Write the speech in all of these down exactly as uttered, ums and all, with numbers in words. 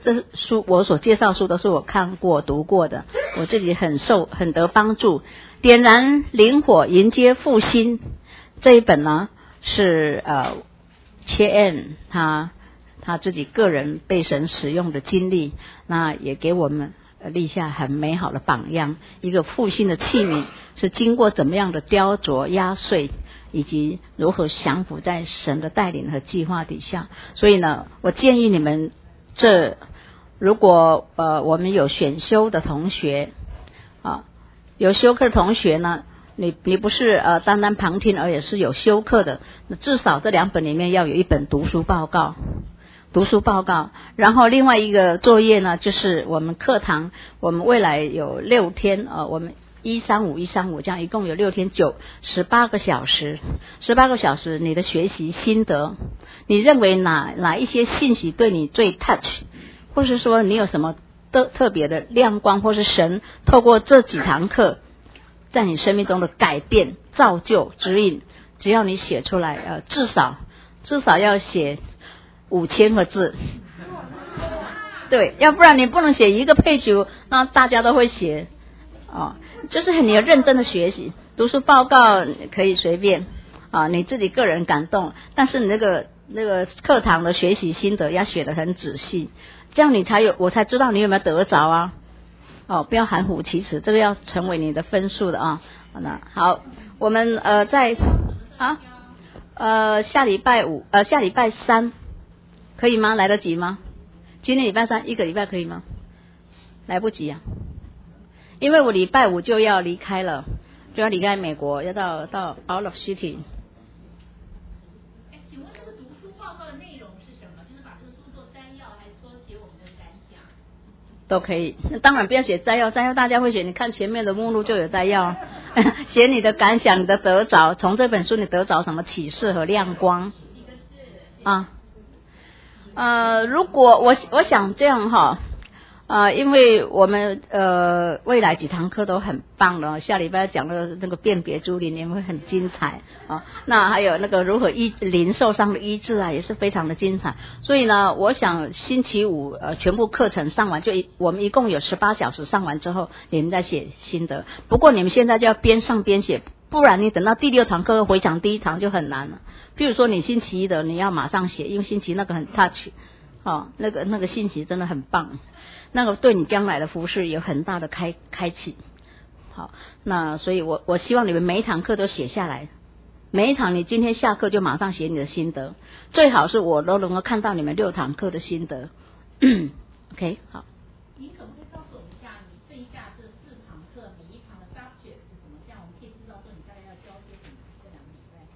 这书我所介绍书都是我看过读过的，我自己很受很得帮助。点燃灵火，迎接复兴这一本呢是呃切恩他他自己个人被神使用的经历，那也给我们立下很美好的榜样。一个复兴的器皿是经过怎么样的雕琢压碎，以及如何降服在神的带领和计划底下。所以呢，我建议你们这如果呃我们有选修的同学啊，有修课的同学呢，你你不是呃单单旁听，而也是有修课的，那至少这两本里面要有一本读书报告。读书报告，然后另外一个作业呢，就是我们课堂，我们未来有六天，呃，我们一三五一三五这样一共有六天，九十八个小时，十八个小时，你的学习心得，你认为哪哪一些信息对你最 touch， 或是说你有什么特特别的亮光，或是神透过这几堂课在你生命中的改变、造就、指引，只要你写出来，呃，至少至少要写五千个字，对，要不然你不能写一个配角，那大家都会写哦。就是你要认真的学习，读书报告可以随便啊，你自己个人感动，但是你那个那个课堂的学习心得要写得很仔细，这样你才有，我才知道你有没有得着啊。哦，不要含糊其辞，这个要成为你的分数的啊。那好，我们呃在啊呃下礼拜五呃下礼拜三。可以吗？来得及吗？今天礼拜三，一个礼拜可以吗？来不及啊，因为我礼拜五就要离开了，就要离开美国，要到到 out of city。 哎，请问这个读书报告的内容是什么？就是把这个书做摘要，还是说写我们的感想？ 都可以，当然不要写摘要，摘要大家会写，你看前面的目录就有摘要，写你的感想，你的得着，从这本书你得着什么启示和亮光啊？呃，如果我我想这样哈，呃，因为我们呃未来几堂课都很棒的，下礼拜讲的那个辨别诸灵也会很精彩啊。那还有那个如何医灵受伤的医治啊，也是非常的精彩。所以呢，我想星期五呃全部课程上完，就一我们一共有十八小时上完之后，你们再写心得。不过你们现在就要边上边写，不然你等到第六堂课回讲第一堂就很难了。譬如说你星期一的你要马上写，因为星期一那个很 touch， 哦，那个那个信息真的很棒，那个对你将来的服事有很大的开开启。好，那所以我我希望你们每一堂课都写下来，每一堂你今天下课就马上写你的心得，最好是我都能够看到你们六堂课的心得。OK， 好。 您可不可以告诉我们一下，你剩下这四堂课每一堂的 subject 是什么？这样我们可以知道说你大概要教些什么？这两个礼拜。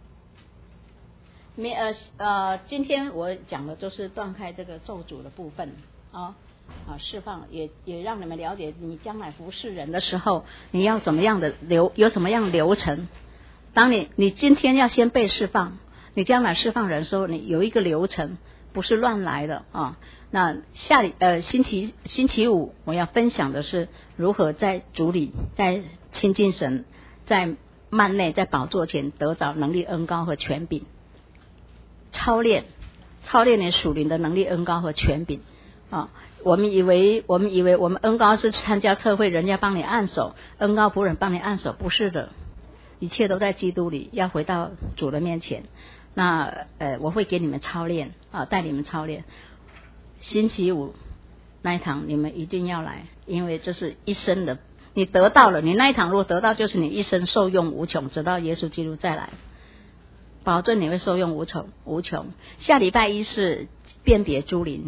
没呃呃，今天我讲的就是断开这个咒诅的部分啊啊，释放也也让你们了解，你将来服侍人的时候，你要怎么样的流，有什么样的流程。当你你今天要先被释放，你将来释放人的时候，你有一个流程，不是乱来的啊。那下礼呃星期星期五我要分享的是如何在主里，在亲近神，在幔内，在宝座前得着能力恩膏和权柄。操练，操练你属灵的能力、恩膏和权柄啊！我们以为，我们以为我们恩膏是参加测会，人家帮你按手，恩膏仆人帮你按手，不是的，一切都在基督里，要回到主的面前。那呃，我会给你们操练啊，带你们操练。星期五那一堂你们一定要来，因为这是一生的，你得到了，你那一堂如果得到，就是你一生受用无穷，直到耶稣基督再来。保证你会受用无穷无穷。下礼拜一是辨别诸灵，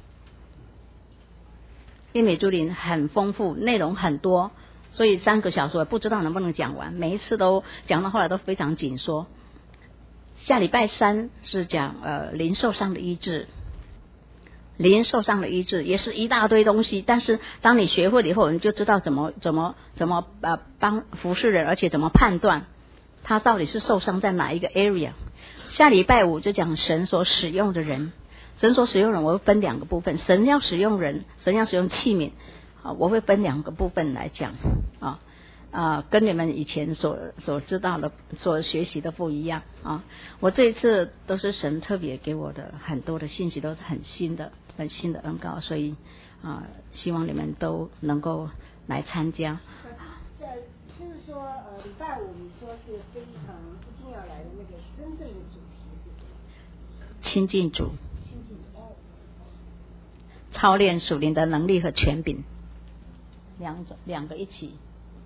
辨别诸灵很丰富，内容很多，所以三个小时我不知道能不能讲完，每一次都讲到后来都非常紧缩。下礼拜三是讲呃灵受伤的医治，灵受伤的医治也是一大堆东西，但是当你学会了以后，你就知道怎么怎么怎么呃帮服侍人，而且怎么判断他到底是受伤在哪一个 area。 下礼拜五就讲神所使用的人，神所使用人我会分两个部分，神要使用人，神要使用器皿啊，我会分两个部分来讲啊啊，跟你们以前所所知道的所学习的不一样啊。我这一次都是神特别给我的很多的信息，都是很新的本新的恩膏，所以啊、呃，希望你们都能够来参加。 这就是说，呃，礼拜五你说是非常一定要来的那个真正的主题是什么？ 亲近主， 亲近主哦， 操练属灵的能力和权柄，两种两个一起。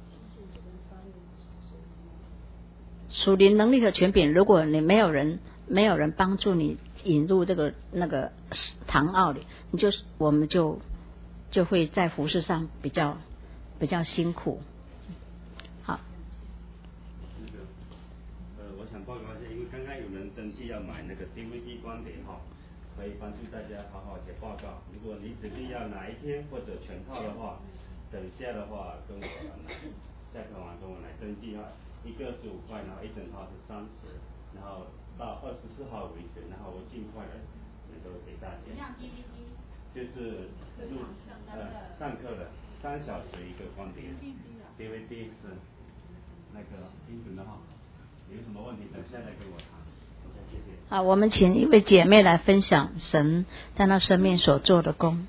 属灵能力和权柄，如果你没有人没有人帮助你引入这个那个堂奥里，你就我们就就会在服事上比较比较辛苦。好， 那个呃，我想报告一下，因为刚刚有人登记要买那个 D V D 光碟哈，可以帮助大家好好写报告。如果你指定要哪一天或者全套的话，等下的话跟我来，下课完跟我来登记哈。一个十五块，然后一整套是三十，然后到二十四号为止，然后我尽快的能够给大家。 像 D V D， 就是录呃上课的三小时一个光碟 ，D V D 是那个英文的哈，有什么问题等下再跟我谈。OK， 谢谢。 好，我们请一位姐妹来分享神在她生命所做的工。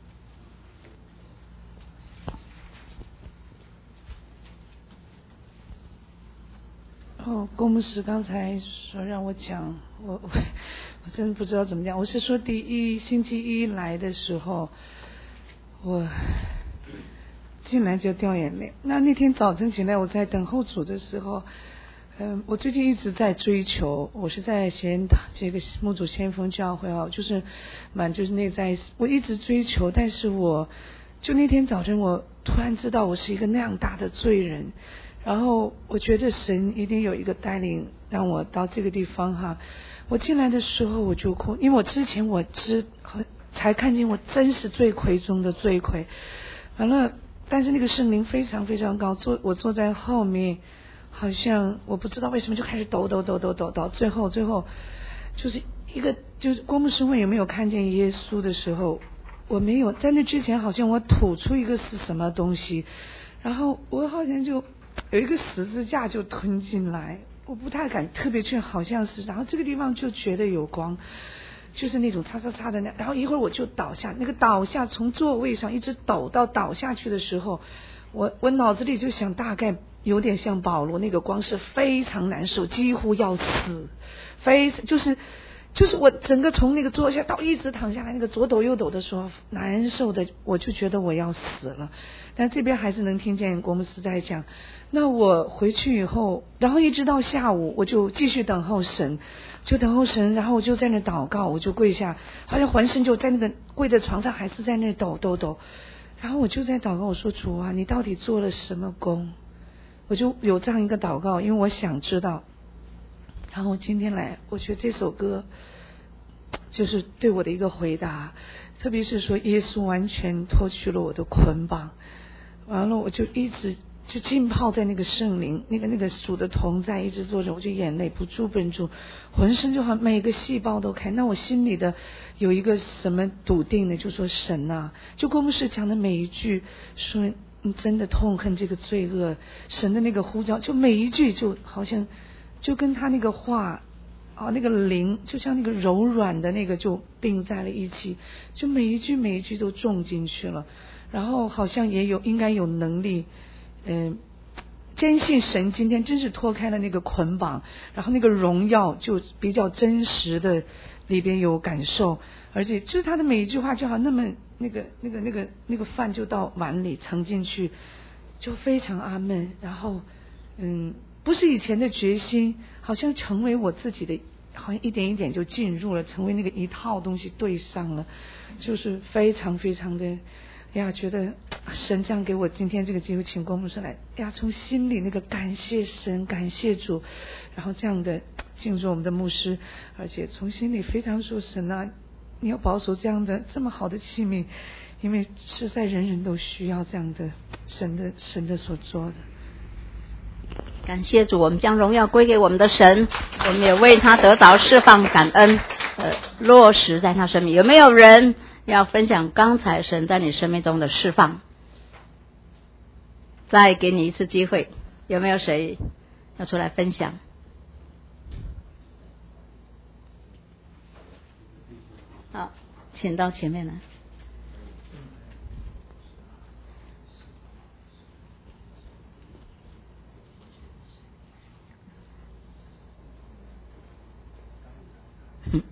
哦，郭牧师刚才说让我讲，我我我真的不知道怎么讲。我是说第一星期一来的时候，我进来就掉眼泪。那那天早晨起来，我在等候主的时候，嗯，我最近一直在追求，我是在先这个牧主先锋教会啊，就是蛮就是内在，我一直追求，但是我就那天早晨，我突然知道我是一个那样大的罪人。然后我觉得神一定有一个带领让我到这个地方哈。我进来的时候我就哭，因为我之前我知才看见我真是罪魁中的罪魁。完了，但是那个圣灵非常非常高，坐我坐在后面，好像我不知道为什么就开始抖抖抖抖抖到最后最后就是一个就是郭牧师问有没有看见耶稣的时候，我没有，在那之前好像我吐出一个是什么东西，然后我好像就有一个十字架就吞进来，我不太敢特别确好像是，然后这个地方就觉得有光，就是那种擦擦擦的那，然后一会儿我就倒下，那个倒下从座位上一直抖到倒下去的时候，我我脑子里就想大概有点像保罗那个光是非常难受，几乎要死，非就是就是我整个从那个坐下到一直躺下来，那个左抖右抖的时候难受的，我就觉得我要死了。但这边还是能听见国牧师在讲。那我回去以后，然后一直到下午，我就继续等候神，就等候神，然后我就在那祷告，我就跪下，好像浑身就在那个跪在床上，还是在那抖抖抖。然后我就在祷告，我说主啊，你到底做了什么工？我就有这样一个祷告，因为我想知道。然后今天来，我觉得这首歌就是对我的一个回答，特别是说耶稣完全脱去了我的捆绑，完了我就一直就浸泡在那个圣灵那个那个主的同在，一直坐着，我就眼泪不住不住，浑身就好像每个细胞都开。那我心里的有一个什么笃定的，就说神啊，就郭牧师讲的每一句，说你真的痛恨这个罪恶，神的那个呼召，就每一句就好像就跟他那个话啊，那个灵就像那个柔软的那个就并在了一起，就每一句每一句都种进去了，然后好像也有应该有能力，嗯、呃，坚信神今天真是脱开了那个捆绑，然后那个荣耀就比较真实的里边有感受，而且就是他的每一句话就好那么那个那个那个那个饭就到碗里盛进去，就非常阿们，然后嗯。不是以前的决心，好像成为我自己的，好像一点一点就进入了，成为那个一套东西对上了，就是非常非常的呀，觉得神这样给我今天这个机会，请郭牧师来呀，从心里那个感谢神，感谢主，然后这样的进入我们的牧师，而且从心里非常说神啊，你要保守这样的这么好的器皿，因为实在人人都需要这样的神的神的所做的。 感谢主，我们将荣耀归给我们的神，我们也为他得着释放感恩，呃，落实在他生命。有没有人要分享刚才神在你生命中的释放？再给你一次机会，有没有谁要出来分享？好， 请到前面来。嗯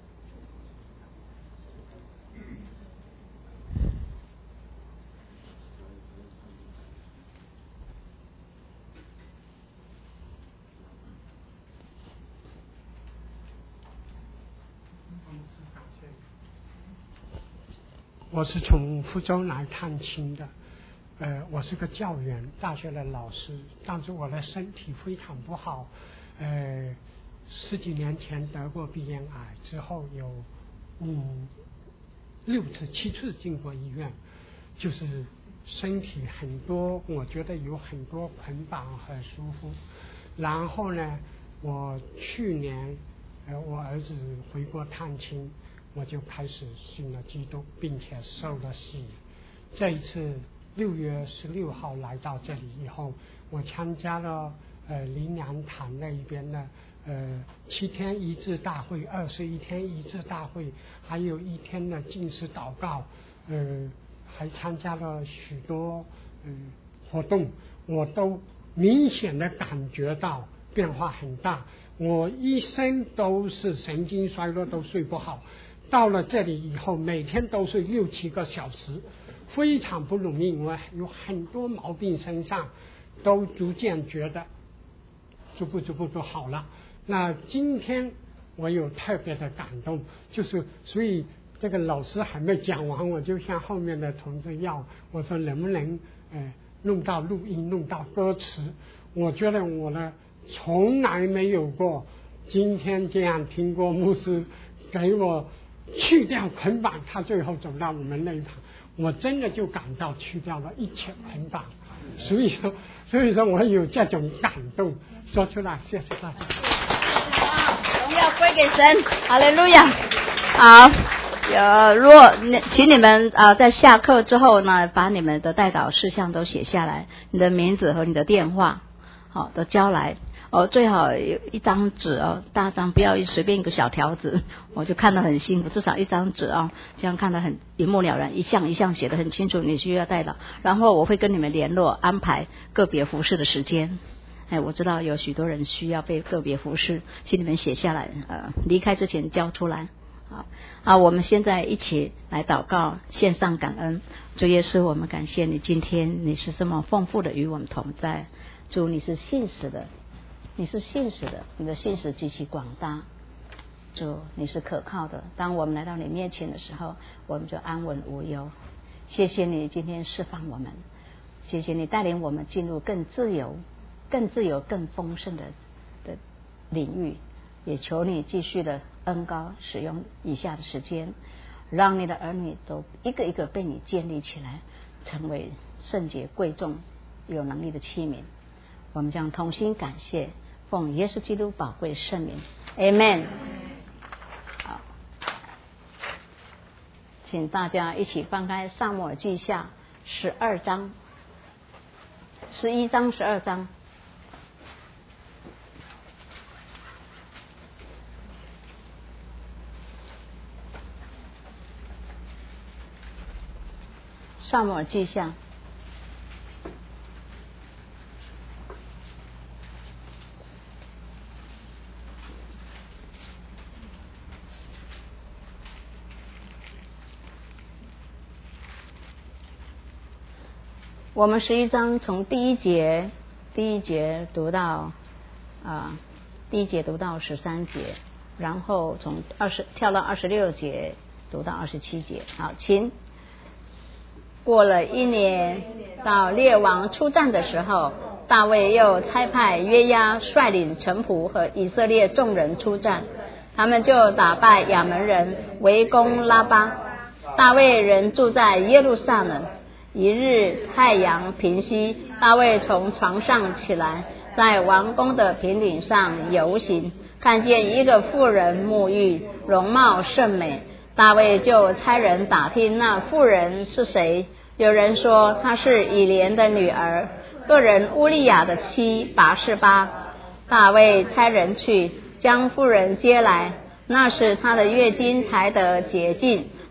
我是从福州来探亲的，呃，我是个教员，大学的老师，但是我的身体非常不好，呃，十几年前得过鼻咽癌，之后有嗯六次七次进过医院，就是身体很多，我觉得有很多捆绑和舒服。然后呢，我去年呃我儿子回国探亲，我就开始信了基督，并且受了洗。这一次六月十六号来到这里以后，我参加了呃灵粮堂那一边的呃七天医治大会、二十一天医治大会，还有一天的禁食祷告，呃，还参加了许多嗯、呃、活动，我都明显的感觉到变化很大。我一生都是神经衰弱，都睡不好。到了这里以后，每天都睡六七个小时，非常不容易。我有很多毛病身上都逐渐觉得逐步逐步都好了。那今天我有特别的感动，就是所以这个老师还没讲完，我就向后面的同志要，我说能不能呃弄到录音，弄到歌词。我觉得我呢从来没有过今天这样听过牧师给我去掉捆绑，他最后走到我们那一旁，我真的就感到去掉了一切捆绑。所以说所以说我有这种感动说出来。谢谢大家。 荣耀归给神，哈利路亚。好，呃，如果请你们啊、呃，在下课之后呢，把你们的代祷事项都写下来，你的名字和你的电话，好，都交来。哦，最好有一张纸哦，大张，不要随便一个小条子，我就看得很辛苦。至少一张纸哦，这样看得很一目了然，一项一项写得很清楚，你需要带到。然后我会跟你们联络，安排个别服事的时间。哎，我知道有许多人需要被个别服事，请你们写下来，呃，离开之前交出来。好，啊，我们现在一起来祷告，献上感恩。主耶稣，我们感谢你，今天你是这么丰富的与我们同在。主，你是信实的。你是信实的，你的信实极其广大。主，你是可靠的。当我们来到你面前的时候，我们就安稳无忧。谢谢你今天释放我们，谢谢你带领我们进入更自由、更自由、更丰盛的的领域。也求你继续的恩膏使用以下的时间，让你的儿女都一个一个被你建立起来，成为圣洁贵重有能力的器皿。我们将同心感谢，奉耶稣基督宝贵圣名 ，Amen。好，请大家一起翻开撒母耳记下十二章、十一章、十二章。撒母耳记下。我们十一章从第一节第一节读到啊，第一节读到十三节，然后从二十跳到二十六节读到二十七节。好，请。过了一年，到列王出战的时候，大卫又差派约押率领臣仆和以色列众人出战，他们就打败亚门人，围攻拉巴。大卫人住在耶路撒冷。一日太阳平息，大卫从床上起来，在王宫的平顶上游行，看见一个妇人沐浴，容貌甚美。大卫就差人打听那妇人是谁，有人说她是以莲的女儿，个人乌利亚的妻拔示巴。大卫差人去将妇人接来，那时她的月经才得洁净。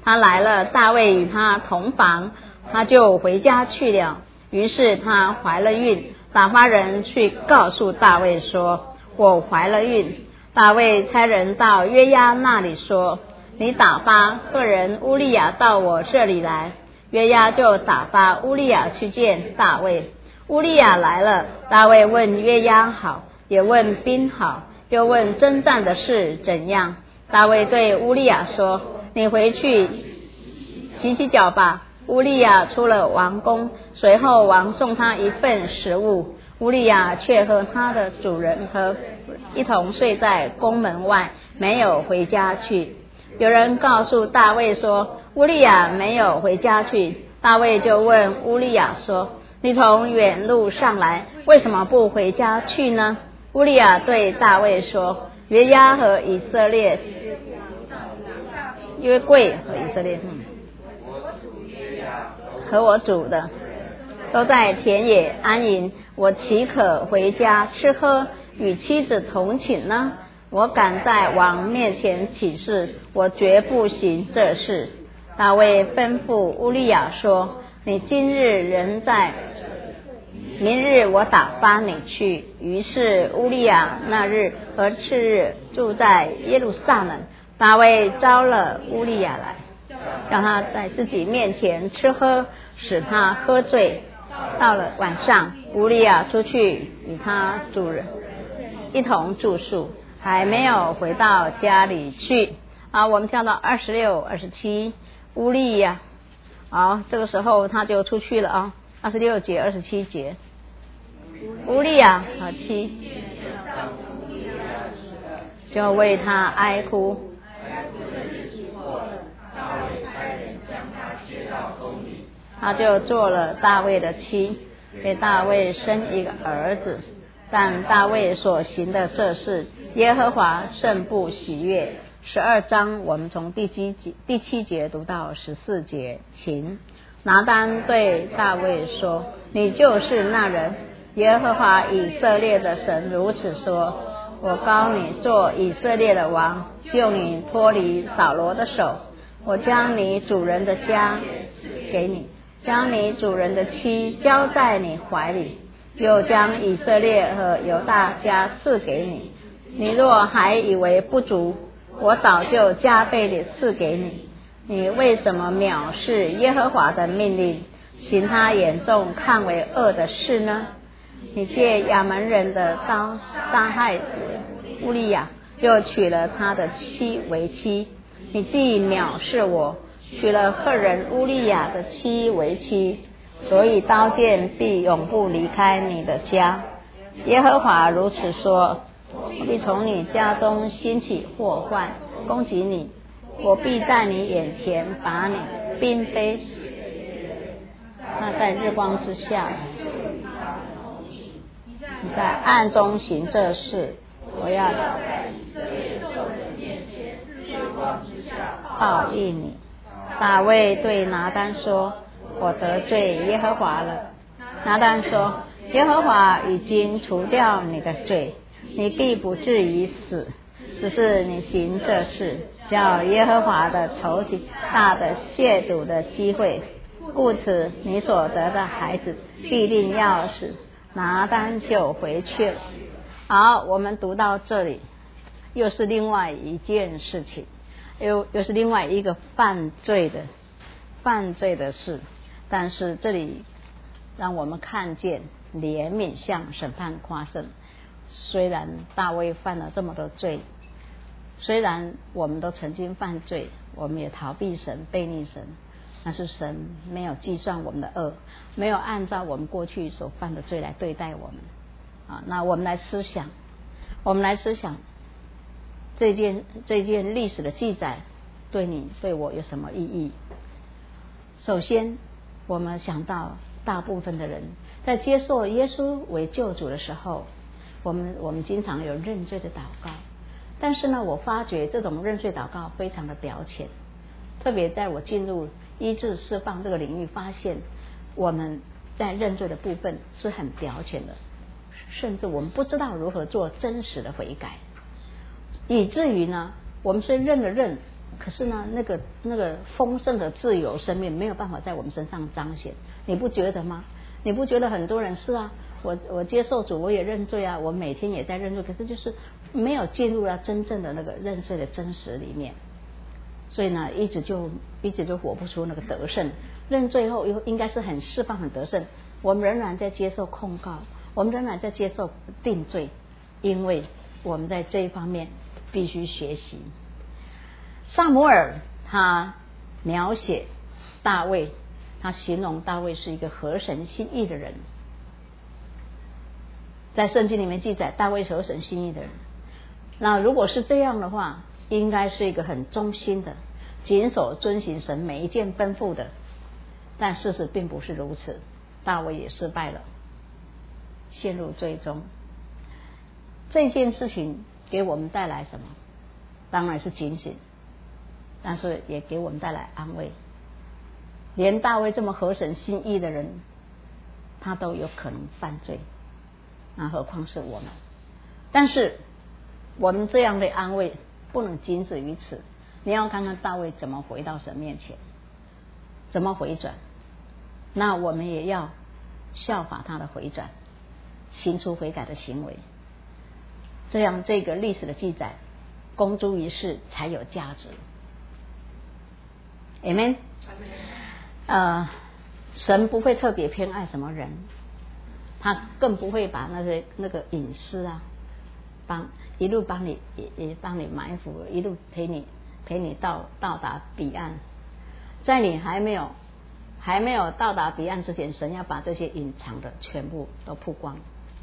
他来了，大卫与他同房，他就回家去了。于是他怀了孕，打发人去告诉大卫说，我怀了孕。大卫差人到约押那里说，你打发赫人乌利亚到我这里来。约押就打发乌利亚去见大卫。乌利亚来了，大卫问约押好，也问兵好，又问征战的事怎样。大卫对乌利亚说，你回去洗洗脚吧。乌利亚出了王宫，随后王送他一份食物，乌利亚却和他的主人和一同睡在宫门外，没有回家去。有人告诉大卫说，乌利亚没有回家去。大卫就问乌利亚说，你从远路上来，为什么不回家去呢？乌利亚对大卫说，约押和以色列约柜和以色列嗯和我主的都在田野安营，我岂可回家吃喝，与妻子同寝呢？我敢在王面前起誓，我绝不行这事。大卫吩咐乌利亚说，你今日人在，明日我打发你去。于是乌利亚那日和次日住在耶路撒冷。大卫招了乌利亚来，让他在自己面前吃喝，使他喝醉。到了晚上，乌利亚出去与他主人一同住宿，还没有回到家里去。啊，我们跳到二十六、二十七，乌利亚，好，这个时候他就出去了啊。二十六节、二十七节，乌利亚和妻就为他哀哭。他就做了大卫的妻，给大卫生一个儿子。但大卫所行的这事，耶和华甚不喜悦。十二章我们从第七节第七节读到十四节。请拿单对大卫说，你就是那人。耶和华以色列的神如此说，我膏你做以色列的王，救你脱离扫罗的手。我将你主人的家给你，将你主人的妻交在你怀里，又将以色列和犹大家赐给你。你若还以为不足，我早就加倍地赐给你。你为什么藐视耶和华的命令，行他眼中看为恶的事呢？你借亚门人的刀杀害乌利亚，又娶了他的妻为妻。你既藐视我，娶了赫人乌利亚的妻为妻，所以刀剑必永不离开你的家。耶和华如此说，我必从你家中兴起祸患，攻击你。我必在你眼前把你并非那在日光之下，你在暗中行这事，我要报应你。大卫对拿单说，我得罪耶和华了。拿单说，耶和华已经除掉你的罪，你必不至于死，只是你行这事，叫耶和华的仇敌大的亵渎的机会，故此你所得的孩子必定要死。拿单就回去了。好，我们读到这里，又是另外一件事情，又又是另外一个犯罪的犯罪的事。但是这里让我们看见怜悯向审判夸胜。虽然大卫犯了这么多罪，虽然我们都曾经犯罪，我们也逃避神、背逆神，但是神没有计算我们的恶，没有按照我们过去所犯的罪来对待我们啊。那我们来思想，我们来思想这件这件历史的记载对你对我有什么意义？首先，我们想到大部分的人在接受耶稣为救主的时候，我们我们经常有认罪的祷告，但是呢，我发觉这种认罪祷告非常的表浅。特别在我进入医治释放这个领域，发现我们在认罪的部分是很表浅的，甚至我们不知道如何做真实的悔改，以至于呢，我们虽认了认， 可是呢，那个那个丰盛的自由生命没有办法在我们身上彰显，你不觉得吗？你不觉得很多人是啊？我我接受主，我也认罪啊，我每天也在认罪，可是就是没有进入到真正的那个认罪的真实里面，所以呢，一直就一直就活不出那个得胜。认罪后又应该是很释放、很得胜，我们仍然在接受控告，我们仍然在接受定罪，因为我们在这一方面必须学习。撒母耳他描写大卫，他形容大卫是一个合神心意的人。在圣经里面记载大卫是合神心意的人，那如果是这样的话，应该是一个很忠心的，谨守遵行神每一件吩咐的。但事实并不是如此，大卫也失败了，陷入罪中。这件事情给我们带来什么？当然是警醒，但是也给我们带来安慰。连大卫这么合神心意的人，他都有可能犯罪，那何况是我们？但是我们这样的安慰不能仅止于此，你要看看大卫怎么回到神面前，怎么回转。那我们也要效法他的回转，行出悔改的行为，这样这个历史的记载公诸于世才有价值。 Amen。 呃，神不会特别偏爱什么人，他更不会把那些那个隐私啊，帮一路帮你也也帮你埋伏，一路陪你陪你到到达彼岸。在你还没有还没有到达彼岸之前，神要把这些隐藏的全部都曝光，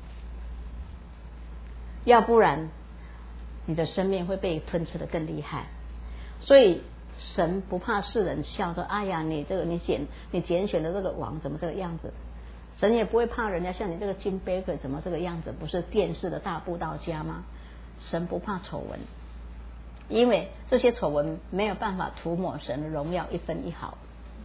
要不然你的生命会被吞吃的更厉害。所以神不怕世人笑说，哎呀，你这个你拣你拣选的这个王怎么这个样子？神也不会怕人家像你这个金贝克怎么这个样子，不是电视的大布道家吗？神不怕丑闻，因为这些丑闻没有办法涂抹神的荣耀一分一毫。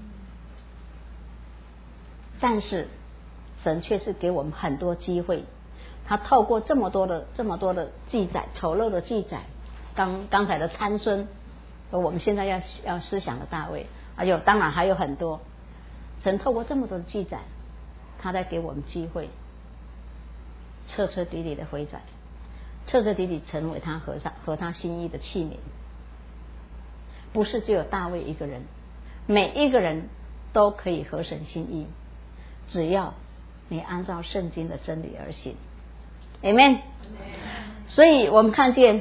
但是神却是给我们很多机会，他透过这么多的这么多的记载，丑陋的记载，刚刚才的参孙，和我们现在要要思想的大卫，还有当然还有很多，神透过这么多的记载，他在给我们机会，彻彻底底的回转，彻彻底底成为他合上合他心意的器皿。不是只有大卫一个人，每一个人都可以合神心意，只要你按照圣经的真理而行。 Amen。 所以我们看见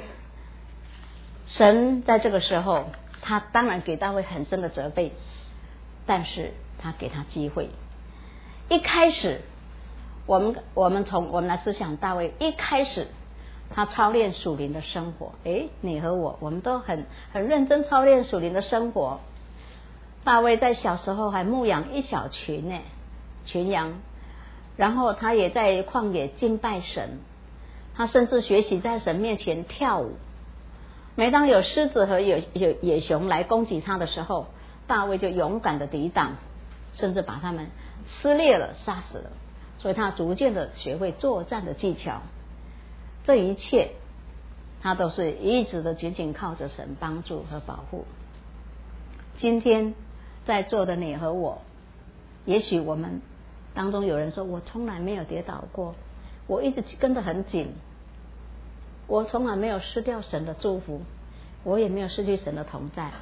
神在这个时候，他当然给大卫很深的责备，但是他给他机会。一开始我们我们从我们来思想大卫，一开始他操练属灵的生活。诶，你和我我们都很很认真操练属灵的生活。大卫在小时候还牧养一小群呢群羊，然后他也在旷野敬拜神，他甚至学习在神面前跳舞。每当有狮子和有有野熊来攻击他的时候，大卫就勇敢的抵挡，甚至把他们撕裂了，杀死了。所以他逐渐的学会作战的技巧。这一切他都是一直的紧紧靠着神帮助和保护。今天在座的你和我，也许我们当中有人说，我从来没有跌倒过，我一直跟得很紧，我从来没有失掉神的祝福，我也没有失去神的同在。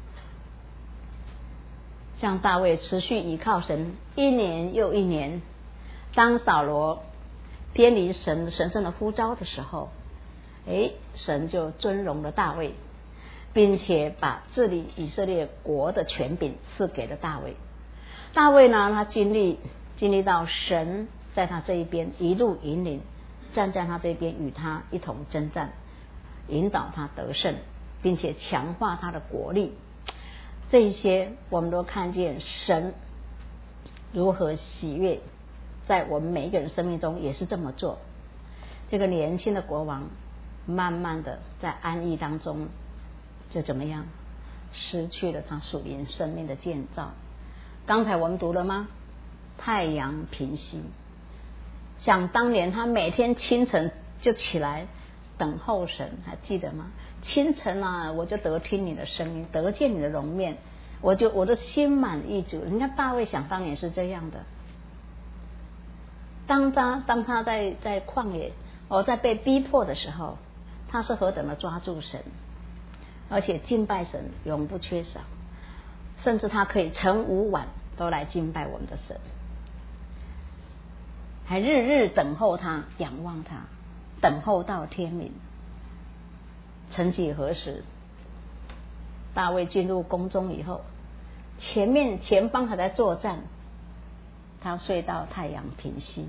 像大卫持续依靠神一年又一年，当扫罗偏离神神圣的呼召的时候，诶，神就尊荣了大卫，并且把治理以色列国的权柄赐给了大卫。大卫呢，他经历经历到神在他这一边一路引领，站在他这边与他一同征战，引导他得胜，并且强化他的国力。这一些我们都看见神如何喜悦，在我们每一个人生命中也是这么做。这个年轻的国王慢慢的在安逸当中就怎么样，失去了他属灵生命的建造。刚才我们读了吗？太阳平息，想当年他每天清晨就起来等候神，还记得吗？清晨啊，我就得听你的声音，得见你的容面，我就我的心满意足。人家大卫想当年是这样的，当他当他在在旷野，哦，在被逼迫的时候，他是何等的抓住神，而且敬拜神永不缺少，甚至他可以晨午晚都来敬拜我们的神，还日日等候他，仰望他，等候到天明。曾几何时，大卫进入宫中以后，前面前方还在作战，他睡到太阳平息，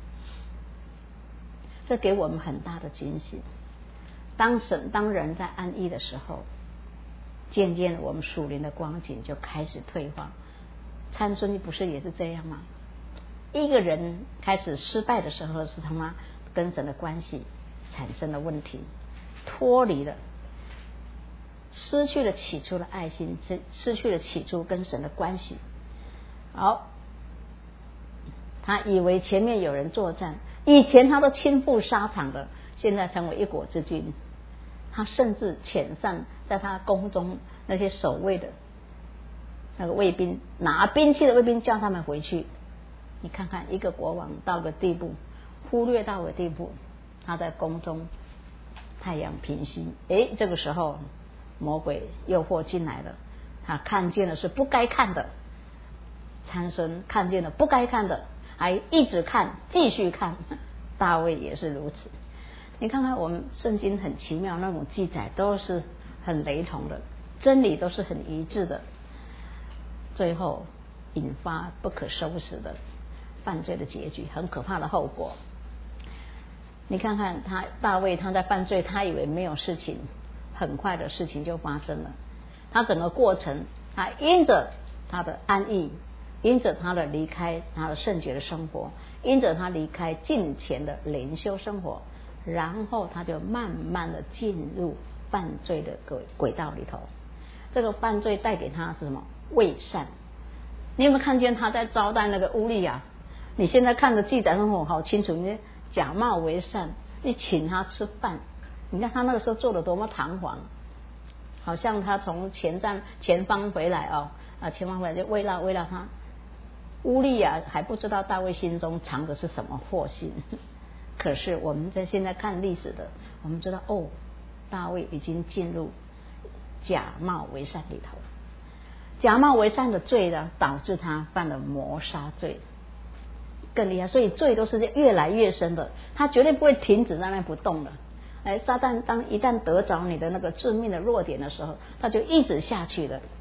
这给我们很大的惊喜。当神当人在安逸的时候，渐渐的我们属灵的光景就开始退化。参孙不是也是这样吗？一个人开始失败的时候，是他妈跟神的关系产生了问题，脱离了，失去了起初的爱心，失失去了起初跟神的关系。好，他以为前面有人作战，以前他都亲赴沙场的，现在成为一国之君。他甚至遣散在他宫中那些守卫的那个卫兵，拿兵器的卫兵，叫他们回去。你看看一个国王到个地步，忽略到个地步，他在宫中太阳平息，诶，这个时候魔鬼诱惑进来了，他看见的是不该看的，参孙看见了不该看的，还一直看，继续看。大卫也是如此。你看看我们圣经很奇妙，那种记载都是很雷同的，真理都是很一致的，最后引发不可收拾的犯罪的结局，很可怕的后果。你看看他大卫，他在犯罪，他以为没有事情，很快的事情就发生了。他整个过程，他因着他的安逸，因着他的离开他的圣洁的生活，因着他离开敬虔的灵修生活，然后他就慢慢的进入犯罪的轨轨道里头。这个犯罪带给他是什么？伪善。你有没有看见他在招待那个乌利亚？你现在看的记载很好清楚，你假冒为善，你请他吃饭，你看他那个时候做的多么堂皇，好像他从前站前方回来哦，啊前方回来就慰劳慰劳他。乌利亚还不知道大卫心中藏的是什么祸心，可是我们在现在看历史的，我们知道哦，大卫已经进入假冒为善里头，假冒为善的罪呢，导致他犯了谋杀罪，更厉害。所以罪都是越来越深的，他绝对不会停止在那不动的。哎，撒旦当一旦得着你的那个致命的弱点的时候，他就一直下去的，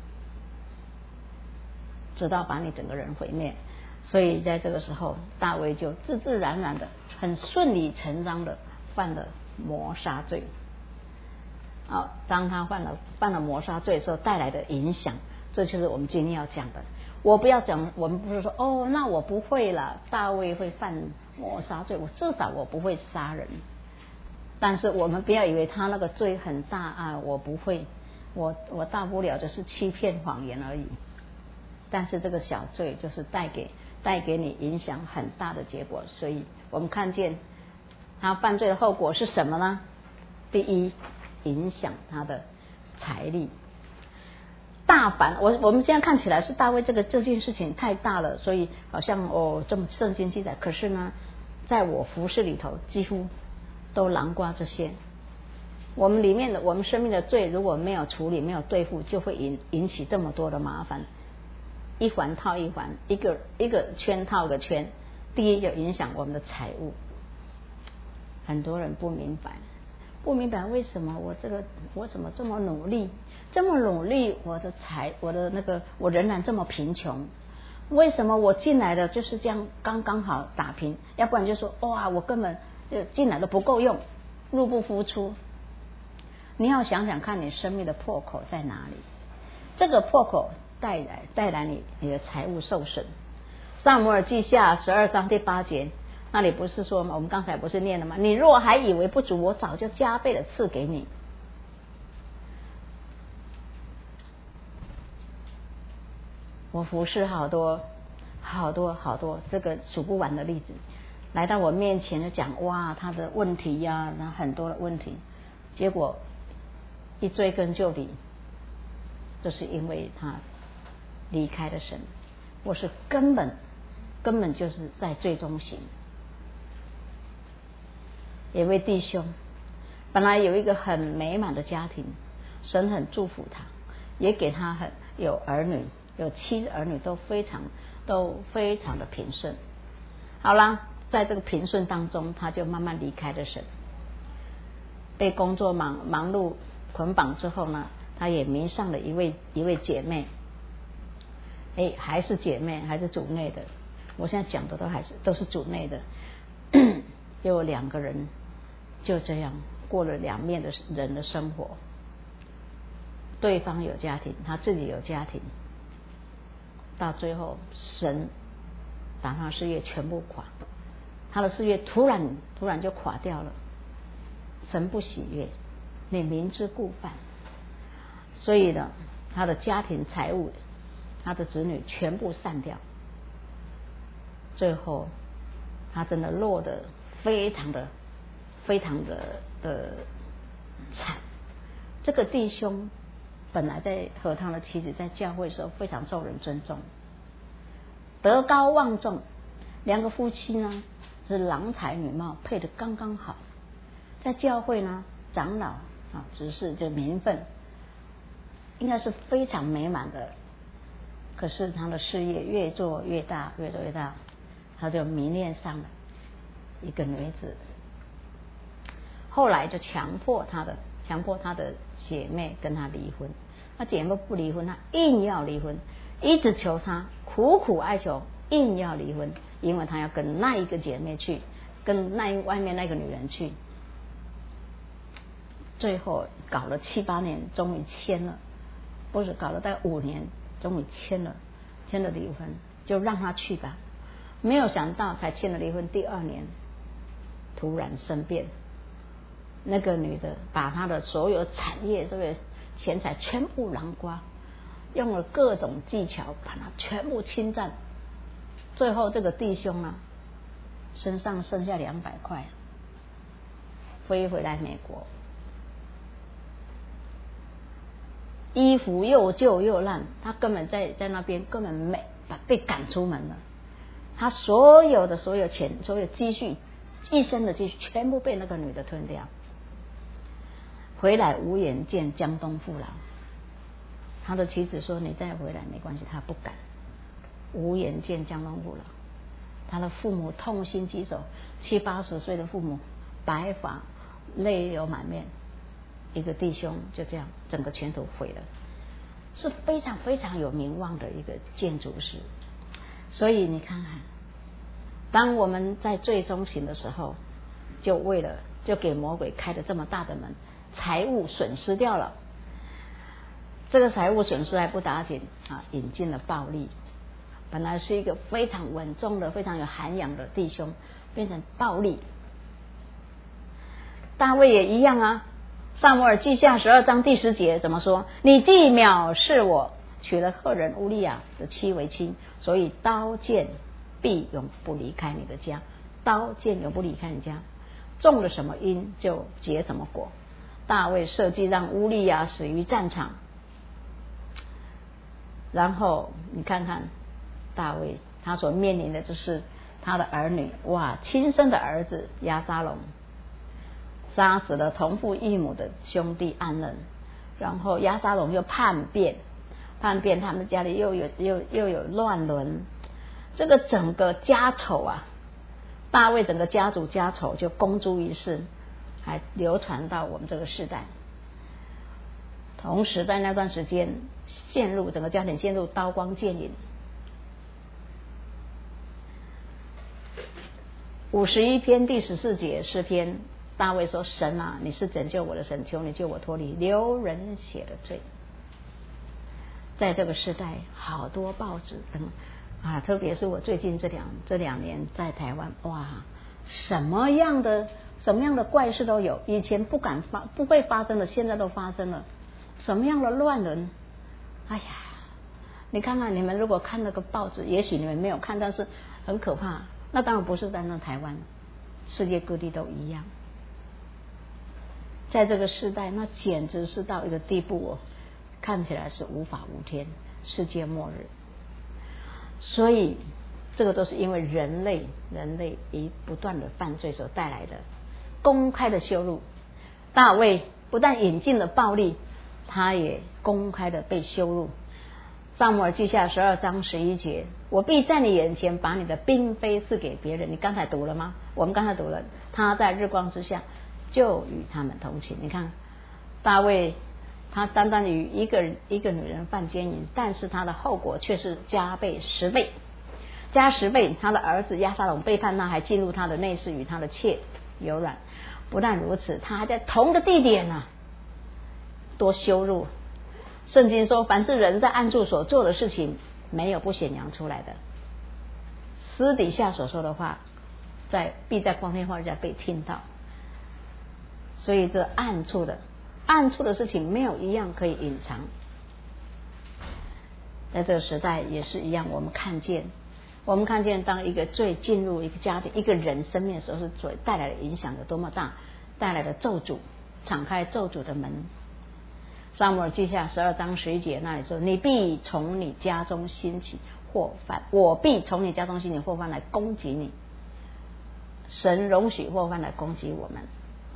直到把你整个人毁灭。所以在这个时候，大卫就自自然然的、很顺理成章的犯了谋杀罪。啊，当他犯了犯了谋杀罪的时候带来的影响，这就是我们今天要讲的。我不要讲，我们不是说哦，那我不会了，大卫会犯谋杀罪，我至少我不会杀人。但是我们不要以为他那个罪很大啊，我不会，我我大不了就是欺骗谎言而已。但是这个小罪就是带给带给你影响很大的结果。所以我们看见他犯罪的后果是什么呢？第一，影响他的财力。大凡我我们现在看起来是大卫这个这件事情太大了，所以好像哦这么圣经记载，可是呢，在我服事里头几乎都囊括这些。我们里面的我们生命的罪如果没有处理没有对付，就会引引起这么多的麻烦，一环套一环，一个一个圈套个圈。第一就影响我们的财务，很多人不明白。不明白为什么我这个我怎么这么努力，这么努力，我的财我的那个我仍然这么贫穷？为什么我进来的就是这样刚刚好打平？要不然就说哇，我根本进来的不够用，入不敷出。你要想想看，你生命的破口在哪里？这个破口带来带来你你的财务受损。撒母耳记下十二章第八节。那里不是说吗？我们刚才不是念了吗？你若还以为不足，我早就加倍的赐给你。我服侍好多好多好多，这个数不完的例子。 来到我面前就讲哇他的问题呀、啊，那很多的问题，结果一追根究底，就是因为他离开了神，或是根本根本就是在最终行。有位弟兄本来有一个很美满的家庭，神很祝福他，也给他很有儿女，有七儿女都非常都非常的平顺。好啦，在这个平顺当中，他就慢慢离开了神，被工作忙忙碌捆绑之后呢，他也迷上了一位一位姐妹，哎，还是姐妹，还是主内的。我现在讲的都还是都是主内的，就两个人就这样过了两面的人的生活。对方有家庭，他自己有家庭，到最后神把他的事业全部垮，他的事业突然突然就垮掉了。神不喜悦，你明知故犯，所以呢，他的家庭财务，他的子女全部散掉，最后他真的落得非常的非常的的惨。这个弟兄本来在和他的妻子在教会的时候非常受人尊重，德高望重，两个夫妻呢是郎才女貌，配得刚刚好，在教会呢长老啊执事这名分应该是非常美满的。可是他的事业越做越大，越做越大，他就迷恋上了一个女子，后来就强迫他的强迫他的姐妹跟他离婚。那姐妹不离婚，他硬要离婚，一直求他，苦苦哀求，硬要离婚，因为他要跟那一个姐妹去，跟那外面那个女人去。最后搞了七八年，终于签了，不是搞了大概五年，终于签了，签了离婚，就让他去吧。没有想到，才签了离婚第二年，突然生变，那个女的把她的所有产业、所有钱财全部囊括，用了各种技巧把它全部侵占。最后这个弟兄啊，身上剩下两百块，飞回来美国，衣服又旧又烂，他根本在在那边根本没被赶出门了。他所有的所有钱、所有积蓄、一生的积蓄全部被那个女的吞掉。回来无颜见江东父老，他的妻子说：“你再回来没关系。”他不敢，无颜见江东父老。他的父母痛心疾首，七八十岁的父母白发泪流满面，一个弟兄就这样整个前途毁了，是非常非常有名望的一个建筑师。所以你看看，当我们在最终行的时候，就为了就给魔鬼开了这么大的门，财务损失掉了。这个财务损失还不打紧啊，引进了暴力。本来是一个非常稳重的、非常有涵养的弟兄，变成暴力。大卫也一样啊，撒母耳记下十二章第十节怎么说？你既藐视我，娶了赫人乌利亚的妻为妻，所以刀剑必永不离开你的家，刀剑永不离开你家，种了什么因就结什么果。大卫设计让乌利亚死于战场，然后你看看大卫他所面临的就是他的儿女，哇，亲生的儿子押沙龙杀死了同父异母的兄弟暗嫩，然后押沙龙又叛变，叛变他们家里又有又又有乱伦，这个整个家丑啊，大卫整个家族家丑就公诸于世，还流传到我们这个时代。同时在那段时间陷入整个家庭陷入刀光剑影。五十一篇第十四节诗篇，大卫说：神啊，你是拯救我的神，求你救我脱离流人血的罪。在这个时代，好多报纸等啊，特别是我最近这两这两年在台湾，哇，什么样的什么样的怪事都有，以前不敢发不会发生的，现在都发生了。什么样的乱伦？哎呀，你看看，你们如果看那个报纸，也许你们没有看，但是很可怕。 那当然不是单单台湾，世界各地都一样。在这个时代，那简直是到一个地步哦，看起来是无法无天，世界末日。所以这个都是因为人类人类一不断的犯罪所带来的公开的羞辱。大卫不但引进了暴力，他也公开的被羞辱。撒母耳记下十二章十一节，我必在你眼前把你的嫔妃赐给别人。你刚才读了吗？我们刚才读了，他在日光之下就与他们同寝。你看大卫他单单与一个一个女人犯奸淫，但是他的后果却是加倍十倍，加十倍。他的儿子押沙龙背叛他，还进入他的内室与他的妾有染。不但如此，他还在同个地点啊，多羞辱。圣经说，凡是人在暗处所做的事情，没有不显扬出来的。私底下所说的话，在必在光天化日下被听到。所以这暗处的暗处的事情，没有一样可以隐藏。在这个时代也是一样，我们看见，我们看见当一个罪进入一个家庭、一个人生命的时候，是罪带来的影响有多么大，带来的咒诅，敞开咒诅的门。撒母耳记下十二章十一节那里说，你必从你家中兴起祸患，我必从你家中兴起祸患来攻击你。神容许祸患来攻击我们。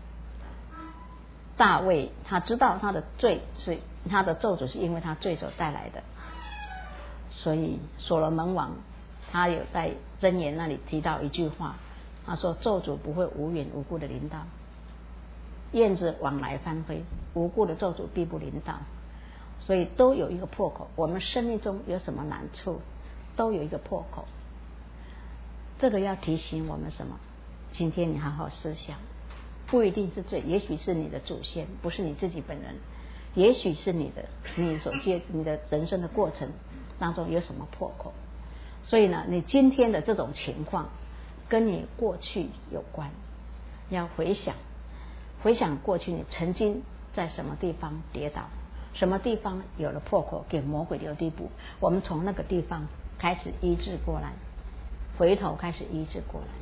大卫他知道他的罪是他的咒诅是因为他罪所带来的，所以所罗门王他有在箴言那里提到一句话，他说咒诅不会无缘无故的临到，燕子往来翻飞，无故的咒诅必不临到。所以都有一个破口，我们生命中有什么难处都有一个破口。这个要提醒我们什么？今天你好好思想，不一定是罪，也许是你的祖先，不是你自己本人，也许是你的你所接你的人生的过程当中有什么破口。所以呢，你今天的这种情况跟你过去有关，要回想回想过去你曾经在什么地方跌倒，什么地方有了破口，给魔鬼留地步，我们从那个地方开始医治过来，回头开始医治过来，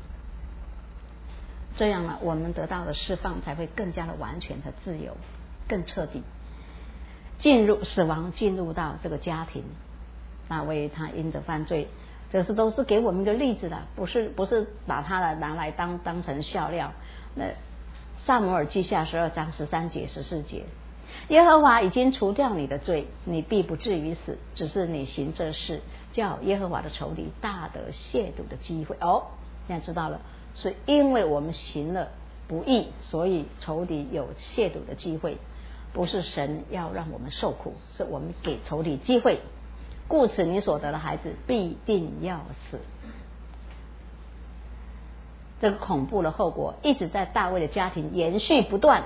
这样呢，我们得到的释放才会更加的完全和自由，更彻底。进入死亡，进入到这个家庭，大卫他因着犯罪，这是都是给我们一个例子的，不是不是把他的拿来当当成笑料。那撒母耳记下十二章十三节十四节，耶和华已经除掉你的罪，你必不至于死，只是你行这事，叫耶和华的仇敌大得亵渎的机会。哦，现在知道了，是因为我们行了不义，所以仇敌有亵渎的机会，不是神要让我们受苦，是我们给仇敌机会。故此你所得的孩子必定要死。这个恐怖的后果一直在大卫的家庭延续不断。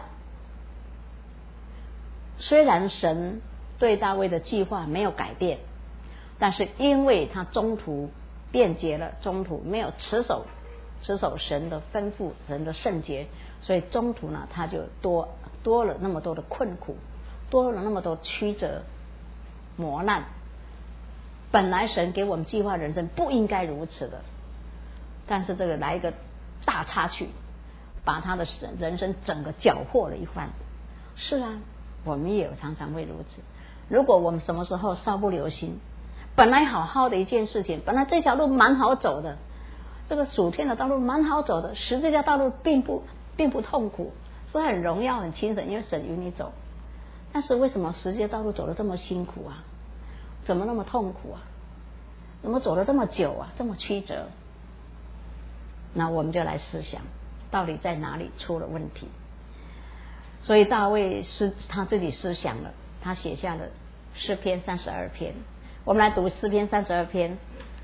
虽然神对大卫的计划没有改变，但是因为他中途变节了，中途没有持守持守神的吩咐，神的圣洁，所以中途呢，他就多多了那么多的困苦，多了那么多曲折磨难。本来神给我们计划人生不应该如此的，但是这个来一个大插曲，把他的人生整个搅和了一番。是啊，我们也有常常会如此。如果我们什么时候稍不留心，本来好好的一件事情，本来这条路蛮好走的，这个属天的道路蛮好走的，十字架道路并不并不痛苦，是很荣耀很轻省，因为神与你走。但是为什么十字架道路走得这么辛苦啊？怎么那么痛苦啊？怎么走了这么久啊？这么曲折？那我们就来思想，到底在哪里出了问题？所以大卫是他自己思想了，他写下了诗篇三十二篇。我们来读诗篇三十二篇，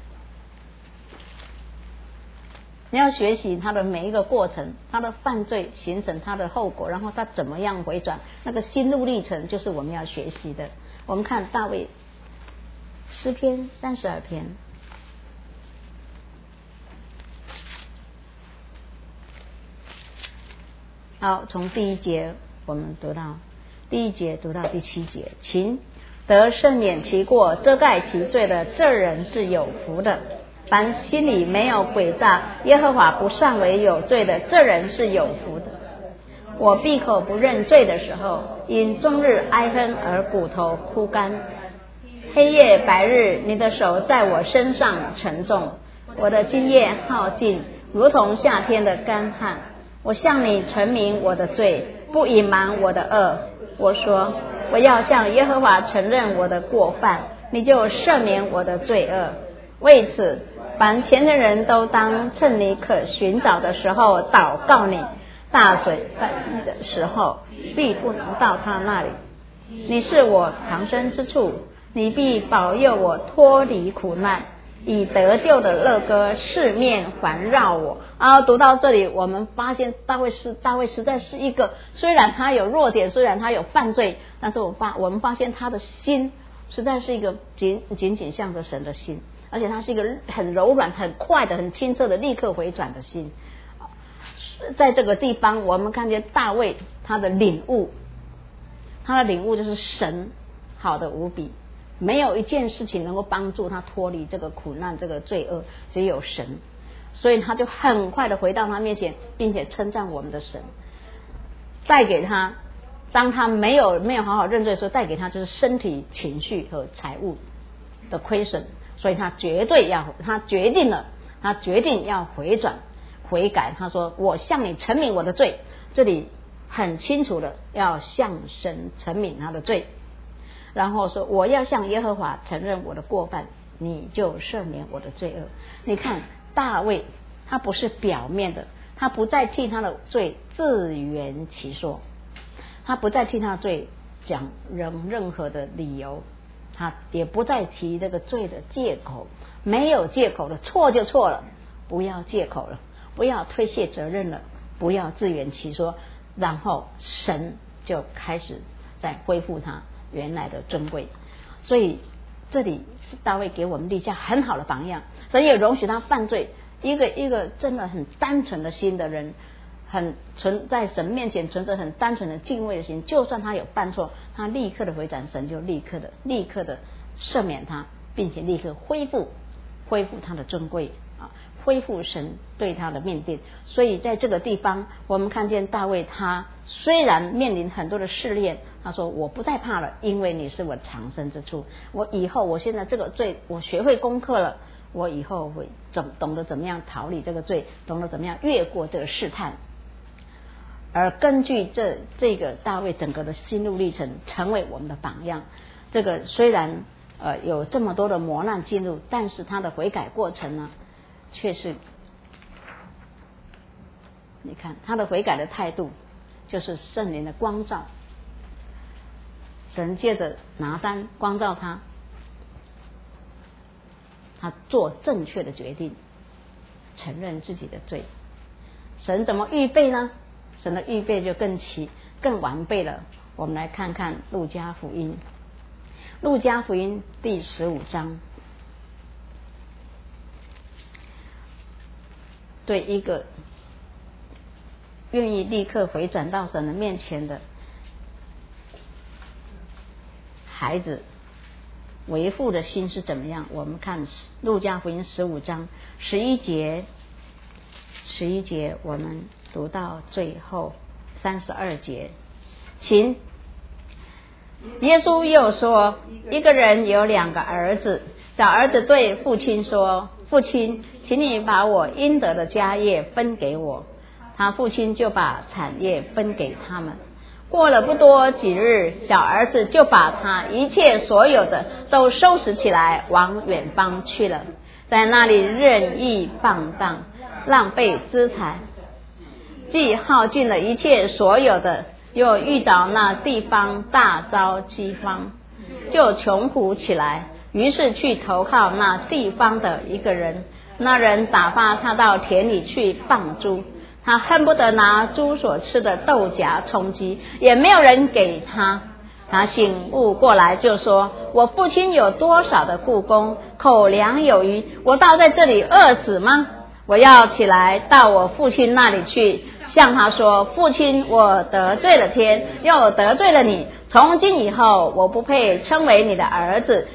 你要学习他的每一个过程，他的犯罪形成他的后果，然后他怎么样回转，那个心路历程就是我们要学习的。我们看大卫诗篇三十二篇，好，从第一节我们读到第一节读到第七节，请得赦免其过遮盖其罪的这人是有福的。 凡心里没有诡诈，耶和华不算为有罪的，这人是有福的。我闭口不认罪的时候，因终日哀恨而骨头枯干。黑夜白日，你的手在我身上沉重，我的津液耗尽，如同夏天的干旱。我向你陈明我的罪，不隐瞒我的恶。我说，我要向耶和华承认我的过犯，你就赦免我的罪恶。为此，凡虔诚人都当趁你可寻找的时候祷告你，大水泛溢的时候必不能到他那里。你是我藏身之处，你必保佑我脱离苦难，以得救的乐歌四面环绕我。啊，读到这里，我们发现大卫是大卫实在是一个，虽然他有弱点，虽然他有犯罪，但是我发我们发现他的心实在是一个紧紧紧向着神的心，而且他是一个很柔软、很快的、很清澈的立刻回转的心。在这个地方，我们看见大卫他的领悟，他的领悟就是神好的无比，没有一件事情能够帮助他脱离这个苦难、这个罪恶，只有神。所以他就很快的回到他面前，并且称赞我们的神，带给他，当他没有没有好好认罪的时候，带给他就是身体、情绪和财物的亏损。所以他绝对要，他决定了，他决定要回转悔改。他说，我向你陈明我的罪，这里很清楚的要向神陈明他的罪，然后说，我要向耶和华承认我的过犯，你就赦免我的罪恶。你看大卫他不是表面的，他不再替他的罪自圆其说，他不再替他的罪讲任任何的理由，他也不再提这个罪的借口，没有借口了，错就错了，不要借口了，不要推卸责任了，不要自圆其说，然后神就开始在恢复他原来的尊贵。所以这里是大卫给我们立下很好的榜样，神也容许他犯罪。一个一个真的很单纯的心的人，很存在神面前存着很单纯的敬畏的心，就算他有犯错，他立刻的回转，神就立刻的立刻的赦免他，并且立刻恢复恢复他的尊贵啊，恢复神对他的命定。所以在这个地方，我们看见大卫，他虽然面临很多的试炼，他说，我不再怕了，因为你是我藏身之处。我以后，我现在这个罪我学会功课了，我以后会怎懂得怎么样逃离这个罪，懂得怎么样越过这个试探。而根据这这个大卫整个的心路历程，成为我们的榜样。这个虽然呃有这么多的磨难进入，但是他的悔改过程呢，却是你看他的悔改的态度，就是圣灵的光照，神借着拿单光照他，他做正确的决定，承认自己的罪。神怎么预备呢？神的预备就更齐更完备了。我们来看看路加福音，路加福音第十五章，对一个愿意立刻回转到神的面前的孩子，为父的心是怎么样？我们看路加福音十五章十一节，十一节我们读到最后三十二节，请。耶稣又说，一个人有两个儿子，小儿子对父亲说，父亲，请你把我应得的家业分给我。他父亲就把产业分给他们。过了不多几日，小儿子就把他一切所有的都收拾起来，往远方去了，在那里任意放荡，浪费资财，既耗尽了一切所有的，又遇到那地方大遭饥荒，就穷苦起来，于是去投靠那地方的一个人。那人打发他到田里去放猪，他恨不得拿猪所吃的豆荚充饥，也没有人给他。他醒悟过来，就说，我父亲有多少的雇工，口粮有余，我倒在这里饿死吗？我要起来到我父亲那里去，向他说，父亲，我得罪了天，又得罪了你，从今以后我不配称为你的儿子，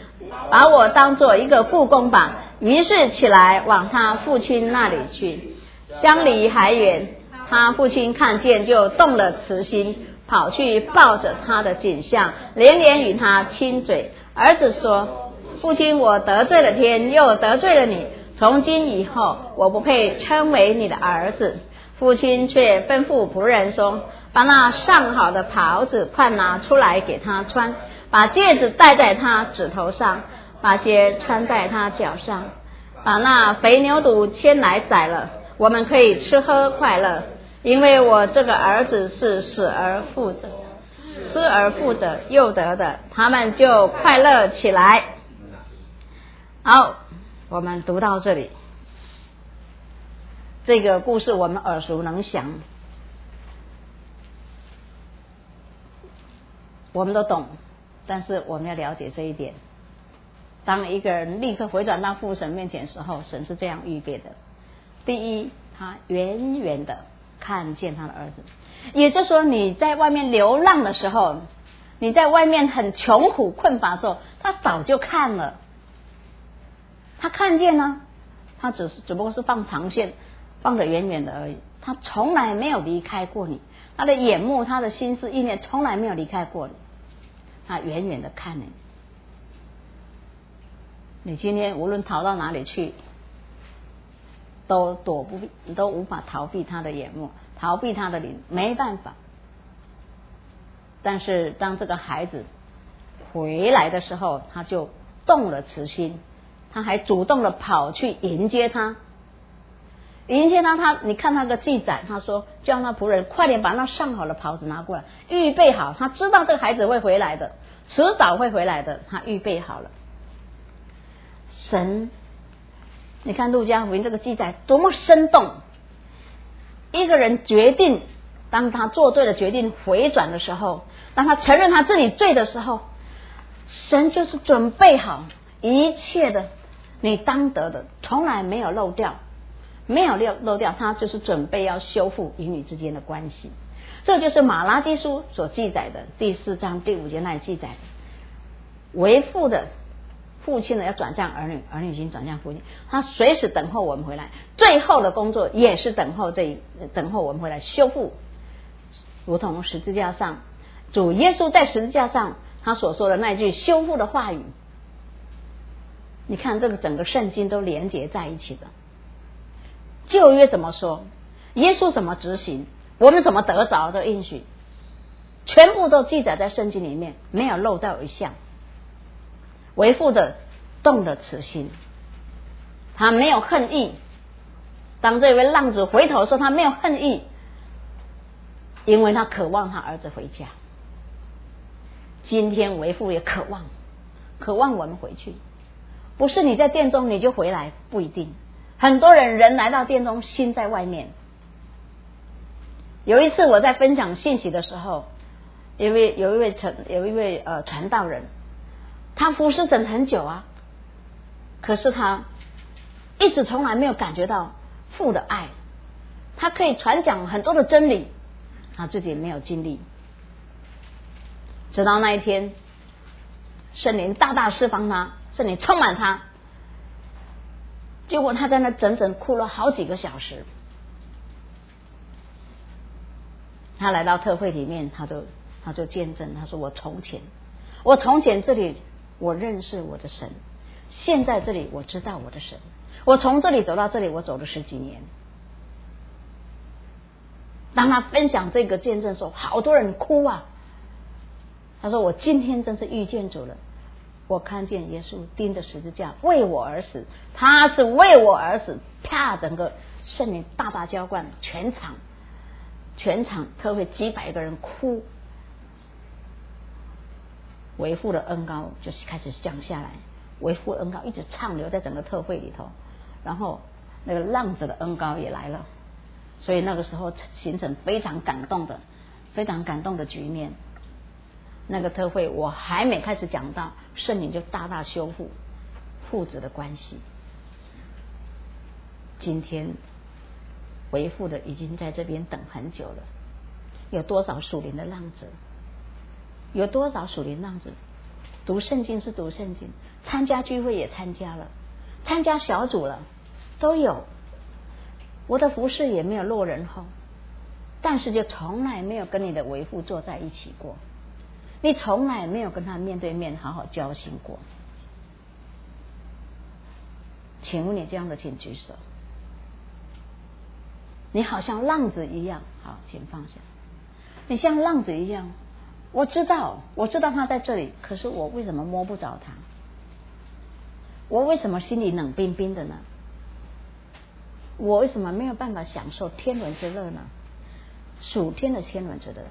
把我当作一个故宫吧。于是起来往他父亲那里去。相离还远，他父亲看见就动了慈心，跑去抱着他的颈项，连连与他亲嘴。儿子说：父亲，我得罪了天，又得罪了你，从今以后我不配称为你的儿子。父亲却吩咐仆人说：把那上好的袍子快拿出来给他穿，把戒指戴在他指头上，把鞋穿在他脚上，把那肥牛犊牵来宰了，我们可以吃喝快乐，因为我这个儿子是死而复的，失而复得又得的。他们就快乐起来。好，我们读到这里，这个故事我们耳熟能详，我们都懂，但是我们要了解这一点。当一个人立刻回转到父神面前的时候，神是这样预备的。第一，他远远的看见他的儿子，也就是说你在外面流浪的时候，你在外面很穷苦困乏的时候，他早就看了，他看见呢，他只是只不过是放长线，放得远远的而已，他从来没有离开过你，他的眼目，他的心思意念从来没有离开过你，他远远的看你。你今天无论逃到哪里去，都躲不都无法逃避他的眼目，逃避他的灵，没办法。但是当这个孩子回来的时候，他就动了慈心，他还主动的跑去迎接他，迎接他。他你看那个记载，他说叫那仆人快点把那上好的袍子拿过来，预备好。他知道这个孩子会回来的，迟早会回来的，他预备好了。神，你看路加福音这个记载多么生动！一个人决定，当他做对了决定回转的时候，当他承认他自己罪的时候，神就是准备好一切的你当得的，从来没有漏掉，没有漏漏掉，他就是准备要修复与你之间的关系。这就是马拉基书所记载的第四章第五节那里记载的，为父的父亲呢要转向儿女，儿女已经转向父亲，他随时等候我们回来，最后的工作也是等候这等候我们回来修复，如同十字架上主耶稣在十字架上他所说的那句修复的话语。你看这个整个圣经都连结在一起的，旧约怎么说，耶稣怎么执行，我们怎么得着这应许，全部都记载在圣经里面，没有漏掉一项。为父的动了慈心，他没有恨意。当这位浪子回头说他没有恨意，因为他渴望他儿子回家。今天为父也渴望渴望我们回去，不是你在殿中你就回来，不一定。很多人人来到殿中，心在外面。有一次我在分享信息的时候，有一位有一位传有一位呃传道人，他服侍神很久啊，可是他一直从来没有感觉到父的爱，他可以传讲很多的真理，他自己没有经历。直到那一天圣灵大大释放他，圣灵充满他，结果他在那整整哭了好几个小时。他来到特会里面，他就他就见证，他说我从前我从前这里我认识我的神，现在这里我知道我的神，我从这里走到这里我走了十几年。当他分享这个见证的时候，好多人哭啊。他说我今天真是遇见主了，我看见耶稣钉着十字架为我而死，他是为我而死，啪，整个圣灵大大浇灌，全场全场特别几百个人哭。为父的恩膏就开始降下来，为父恩膏一直畅流在整个特会里头，然后那个浪子的恩膏也来了，所以那个时候形成非常感动的非常感动的局面。那个特会我还没开始讲到，圣灵就大大修复父子的关系。今天为父的已经在这边等很久了，有多少属灵的浪子，有多少属灵浪子读圣经是读圣经，参加聚会也参加了，参加小组了，都有。我的服事也没有落人后，但是就从来没有跟你的为父坐在一起过，你从来没有跟他面对面好好交心过。请问你这样的请举手。你好像浪子一样，好，请放下。你像浪子一样，我知道，我知道他在这里，可是我为什么摸不着他？我为什么心里冷冰冰的呢？我为什么没有办法享受天伦之乐呢？属天的天伦之乐。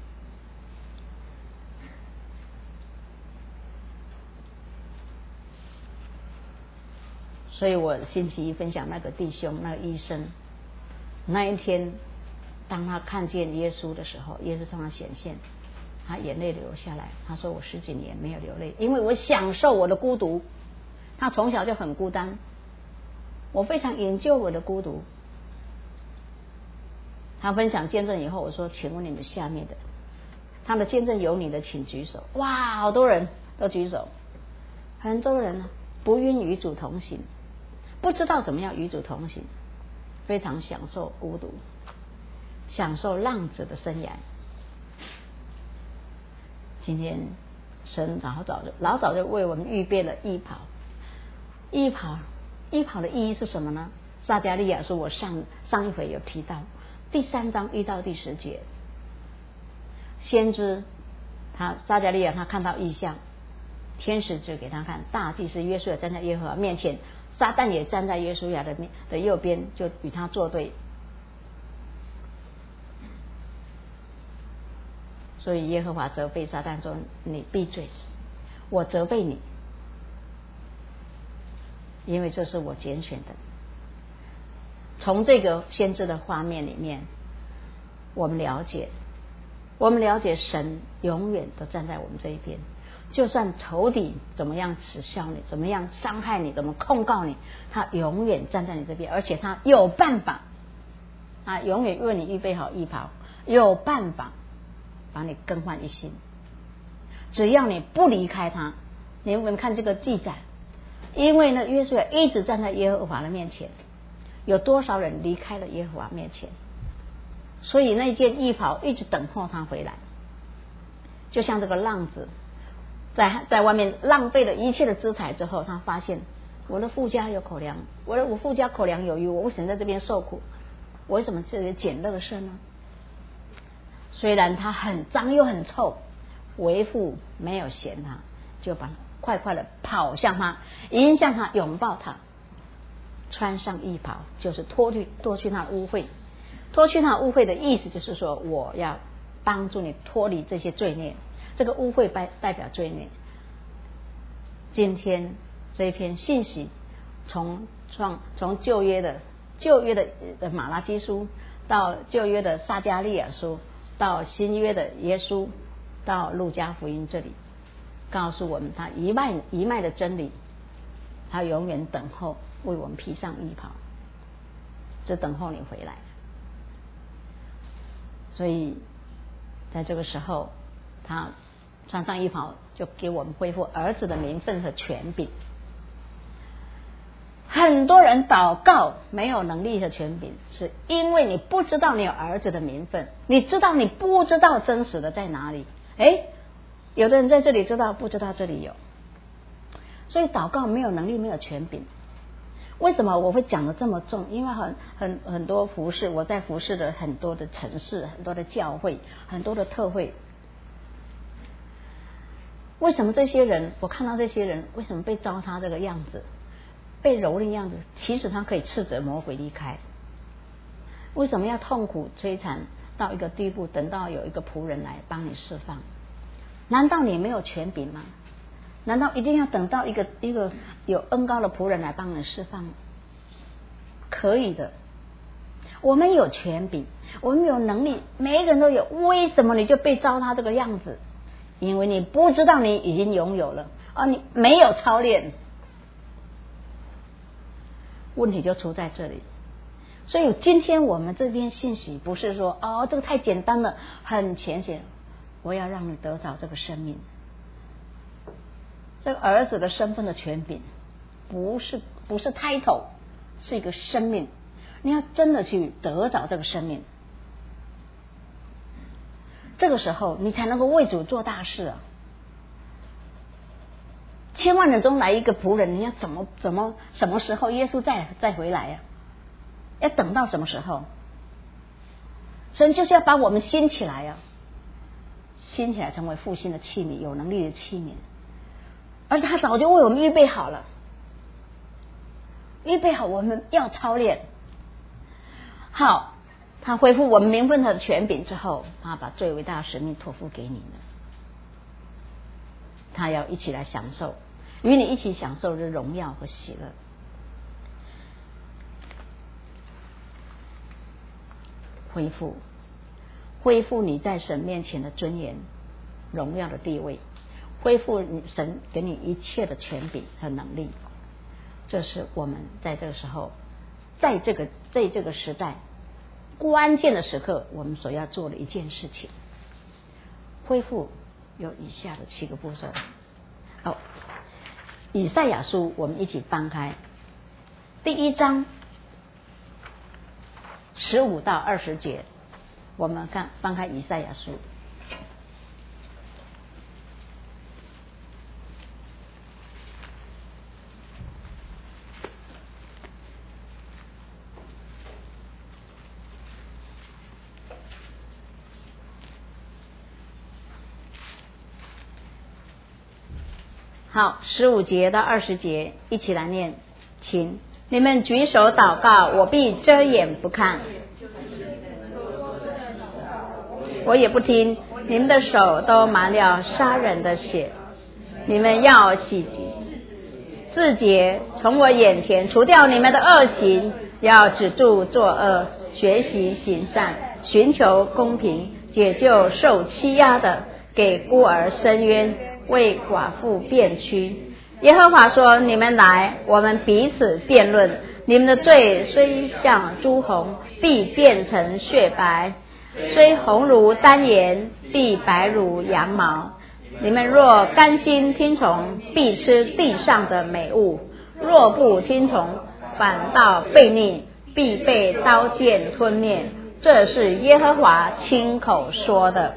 所以我星期一分享那个弟兄，那个医生，那一天当他看见耶稣的时候，耶稣向他显现，他眼泪流下来。他说我十几年没有流泪，因为我享受我的孤独。他从小就很孤单，我非常研究我的孤独。他分享见证以后，我说请问你们下面的，他的见证有你的请举手。哇，好多人都举手。很多人呢不愿与主同行，不知道怎么样与主同行，非常享受孤独，享受浪子的生涯。今天神老早就老早就为我们预备了义袍。义袍，义袍的意义是什么呢？撒迦利亚说，我上上一回有提到，第三章一到第十节，先知他撒迦利亚他看到异象，天使指给他看，大祭司约书亚站在耶和华面前，撒旦也站在约书亚的面的右边，就与他作对。所以耶和华责备撒旦说：“你闭嘴，我责备你。”因为这是我拣选的。从这个先知的画面里面，我们了解，我们了解神永远都站在我们这一边，就算仇敌怎么样耻笑你，怎么样伤害你，怎么控告你，他永远站在你这边，而且他有办法，他永远为你预备好义袍，有办法把你更换一新。只要你不离开他，你们看这个记载。因为呢，约书亚一直站在耶和华的面前，有多少人离开了耶和华面前？所以那件衣袍一直等候他回来，就像这个浪子，在在外面浪费了一切的资财之后，他发现我的父家有口粮，我的我父家口粮有余，我为什么在这边受苦？我为什么这里捡乐事呢？虽然他很脏又很臭，为父没有嫌他，就把他快快的跑向他，迎向他，拥抱他，穿上衣袍，就是脱去脱去他的污秽。脱去他的污秽的意思就是说，我要帮助你脱离这些罪孽。这个污秽代代表罪孽。今天这一篇信息，从创从旧约的旧约的的马拉基书，到旧约的撒迦利亚书，到新约的耶稣，到路加福音这里，告诉我们他一脉一脉的真理，他永远等候为我们披上衣袍，只等候你回来。所以在这个时候，他穿上衣袍，就给我们恢复儿子的名分和权柄。很多人祷告没有能力和权柄，是因为你不知道你有儿子的名分，你知道你不知道真实的在哪里。诶，有的人在这里知道，不知道这里有，所以祷告没有能力，没有权柄。为什么我会讲的这么重？因为很很很多服事，我在服事的很多的城市，很多的教会，很多的特会。为什么这些人，我看到这些人为什么被糟蹋这个样子，被蹂躏的样子？其实他可以斥责魔鬼离开。为什么要痛苦摧残到一个地步，等到有一个仆人来帮你释放？难道你没有权柄吗？难道一定要等到一个一个有恩膏的仆人来帮你释放吗？可以的，我们有权柄，我们有能力，每一个人都有。为什么你就被糟蹋这个样子？因为你不知道你已经拥有了，而你没有操练。问题就出在这里。所以今天我们这边信息不是说哦这个太简单了，很浅显，我要让你得着这个生命。 这个儿子的身份的权柄，不是不是 title， 是一个生命。你要真的去得着这个生命，这个时候你才能够为主做大事啊！千万人中来一个仆人，你要怎么怎么什么时候耶稣再再回来呀、啊？要等到什么时候？神就是要把我们兴起来呀、啊，兴起来成为复兴的器皿，有能力的器皿。而他早就为我们预备好了，预备好我们要操练。好，他恢复我们名分的权柄之后，他把最伟大的使命托付给你们，他要一起来享受，与你一起享受的荣耀和喜乐。恢复，恢复你在神面前的尊严、荣耀的地位，恢复你神给你一切的权柄和能力。这是我们在这个时候，在这个在这个时代关键的时刻，我们所要做的一件事情。恢复有以下的七个步骤。好，以赛亚书我们一起翻开第一章十五到二十节，我们看翻开以赛亚书。好，十五节到二十节一起来念，请你们举手祷告，我必遮眼不看，我也不听。你们的手都满了杀人的血，你们要洗自洁，从我眼前除掉你们的恶行，要止住作恶，学习行善，寻求公平，解救受欺压的，给孤儿伸冤，为寡妇辩屈。耶和华说，你们来，我们彼此辩论，你们的罪虽像朱红，必变成雪白，虽红如丹颜，必白如羊毛。你们若甘心听从，必吃地上的美物；若不听从，反倒悖逆，必被刀剑吞灭。这是耶和华亲口说的。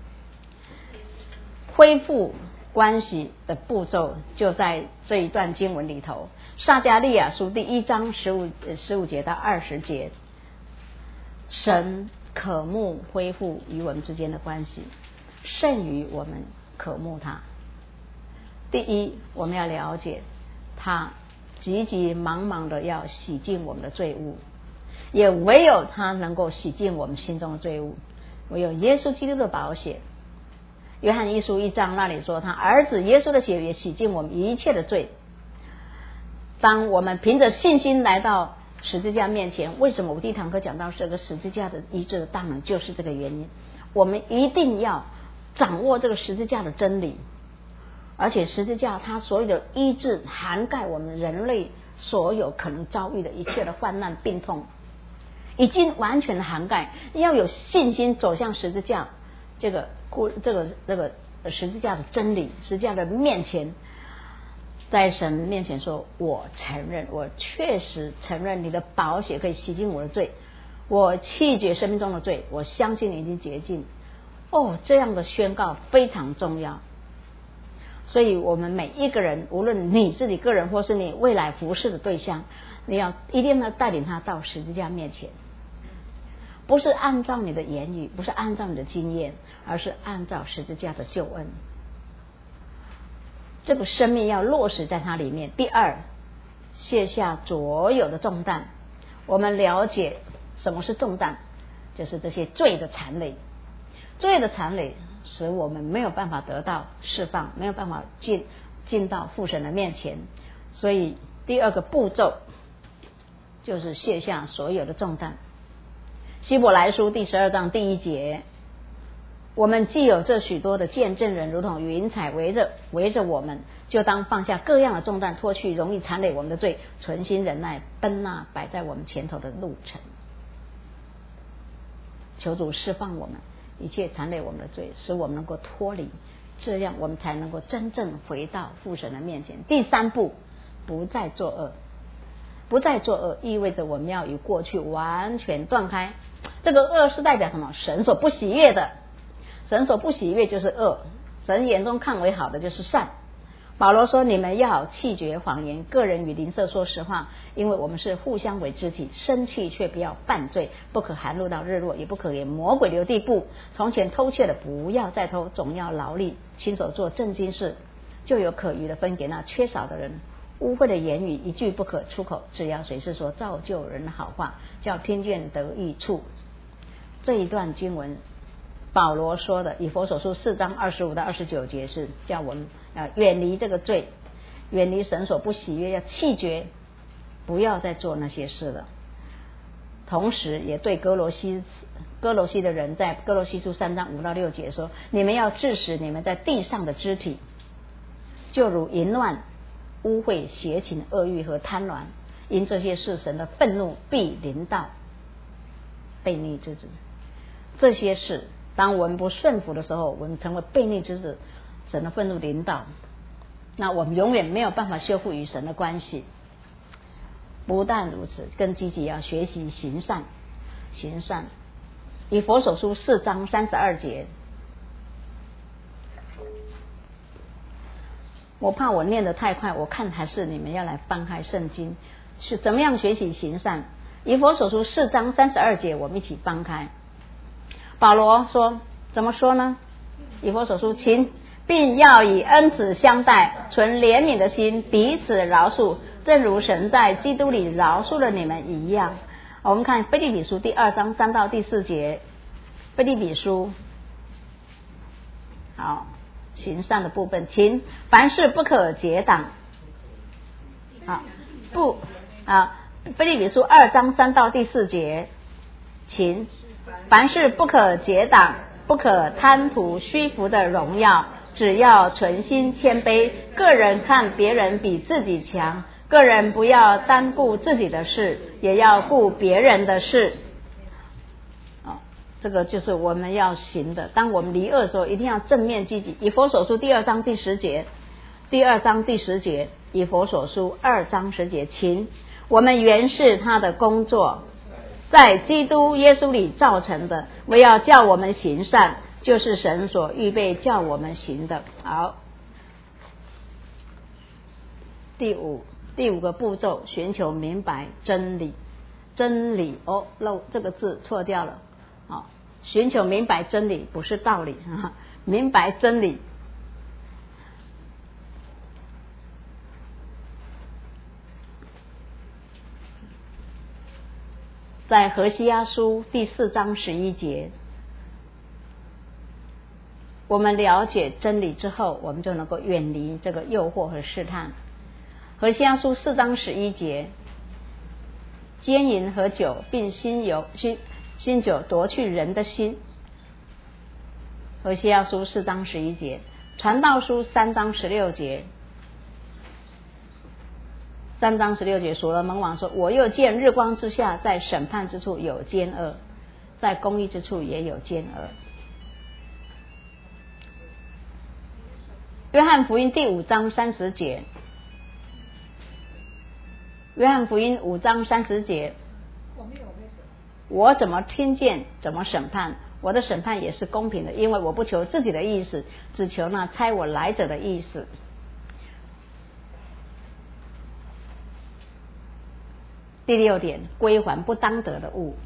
恢复关系的步骤就在这一段经文里头，撒迦利亚书第一章十五十五节到二十节，神渴慕恢复与我们之间的关系，胜于我们渴慕他。第一，我们要了解他急急忙忙的要洗净我们的罪污，也唯有他能够洗净我们心中的罪污，唯有耶稣基督的宝血。约翰一书一章那里说，他儿子耶稣的血也洗净我们一切的罪。当我们凭着信心来到十字架面前，为什么我第一堂课讲到这个十字架的医治的大能，就是这个原因。我们一定要掌握这个十字架的真理，而且十字架它所有的医治涵盖我们人类所有可能遭遇的一切的患难病痛，已经完全的涵盖。要有信心走向十字架这个这个这个十字架的真理，十字架的面前，在神面前说，我承认，我确实承认你的宝血可以洗净我的罪，我弃绝生命中的罪，我相信你已经洁净。哦，这样的宣告非常重要。所以我们每一个人，无论你是你个人或是你未来服侍的对象，你要一定要带领他到十字架面前，不是按照你的言语，不是按照你的经验，而是按照十字架的救恩，这个生命要落实在它里面。第二，卸下所有的重担。我们了解什么是重担，就是这些罪的缠累，罪的缠累使我们没有办法得到释放，没有办法进进到父神的面前。所以第二个步骤就是卸下所有的重担。希伯来书第十二章第一节，我们既有这许多的见证人，如同云彩围着围着我们，就当放下各样的重担，脱去容易缠累我们的罪，存心忍耐，奔那摆在我们前头的路程。求主释放我们一切缠累我们的罪，使我们能够脱离这样我们才能够真正回到父神的面前。第三步，不再作恶。不再作恶意味着我们要与过去完全断开。这个恶是代表什么？神所不喜悦的，神所不喜悦就是恶，神眼中看为好的就是善。保罗说，你们要弃绝谎言，个人与邻舍说实话，因为我们是互相为肢体，生气却不要犯罪，不可含怒到日落，也不可给魔鬼留地步。从前偷窃的不要再偷，总要劳力亲手做正经事，就有可余的分给那缺少的人。污秽的言语一句不可出口，只要随时说造就人的好话，叫听见得益处。这一段经文保罗说的，以弗所书四章二十五到二十九节是叫我们要远离这个罪，远离神所不喜悦，要弃绝，不要再做那些事了。同时也对哥罗西哥罗西的人，在哥罗西书三章五到六节说，你们要治死你们在地上的肢体，就如淫乱、污秽、邪情、恶欲和贪婪，因这些事神的愤怒必临到悖逆之子。这些事当我们不顺服的时候，我们成为悖逆之子，神的愤怒临到，那我们永远没有办法修复与神的关系。不但如此，更积极要学习行善。行善，以弗所书四章三十二节，我怕我念得太快，我看还是你们要来翻开圣经，是怎么样学习行善。以弗所书四章三十二节，我们一起翻开。保罗说，怎么说呢？以弗所书，请并要以恩慈相待，存怜悯的心，彼此饶恕，正如神在基督里饶恕了你们一样。我们看腓立比书第二章三到第四节，腓立比书，好，行善的部分，请凡事不可结党，啊，不啊，腓立比书二章三到第四节，请凡事不可结党，不可贪图虚浮的荣耀，只要存心谦卑，个人看别人比自己强，个人不要单顾自己的事，也要顾别人的事。哦，这个就是我们要行的。当我们离恶的时候，一定要正面积极。以弗所书第二章第十节，第二章第十节，以弗所书二章十节，请我们原是他的工作，在基督耶稣里造成的，为要叫我们行善，就是神所预备叫我们行的。好，第五第五个步骤，寻求明白真理。真理哦，漏这个字错掉了。好，寻求明白真理不是道理，啊，明白真理。在何西阿书第四章十一节，我们了解真理之后，我们就能够远离这个诱惑和试探。何西阿书四章十一节，奸淫和酒，并新油新新酒夺去人的心。何西阿书四章十一节，传道书三章十六节。三章十六节，所罗门王说，我又见日光之下，在审判之处有奸恶，在公义之处也有奸恶。约翰福音第五章三十节，约翰福音五章三十节，我怎么听见怎么审判，我的审判也是公平的，因为我不求自己的意思，只求那差我来者的意思。第六点，归还不当得的物。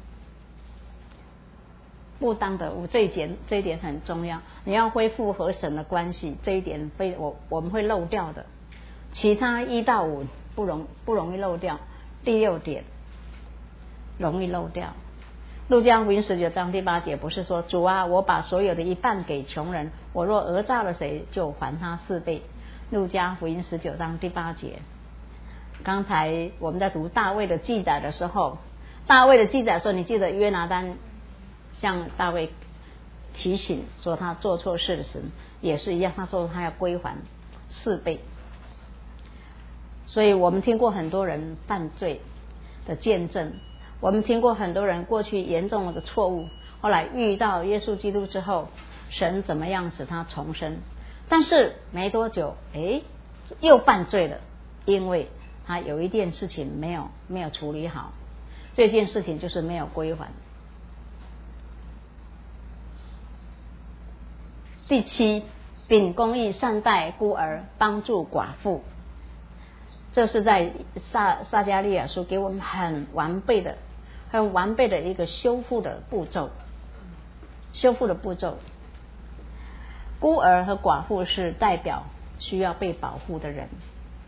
不当得物，这一点这一点很重要。你要恢复和神的关系，这一点非我我们会漏掉的。其他一到五不容不容易漏掉，第六点容易漏掉。路加福音十九章第八节不是说，主啊，我把所有的一半给穷人，我若讹诈了谁，就还他四倍。路加福音十九章第八节。刚才我们在读大卫的记载的时候，大卫的记载说，你记得约拿单向大卫提醒说他做错事的时也是一样，他说他要归还四倍。所以我们听过很多人犯罪的见证，我们听过很多人过去严重的错误，后来遇到耶稣基督之后， 神怎么样使他重生。但是没多久，诶，又犯罪了，因为他有一件事情没有没有处理好，这件事情就是没有归还。第七，秉公义善待孤儿，帮助寡妇。这是在撒撒迦利亚书给我们很完备的、很完备的一个修复的步骤。修复的步骤，孤儿和寡妇是代表需要被保护的人，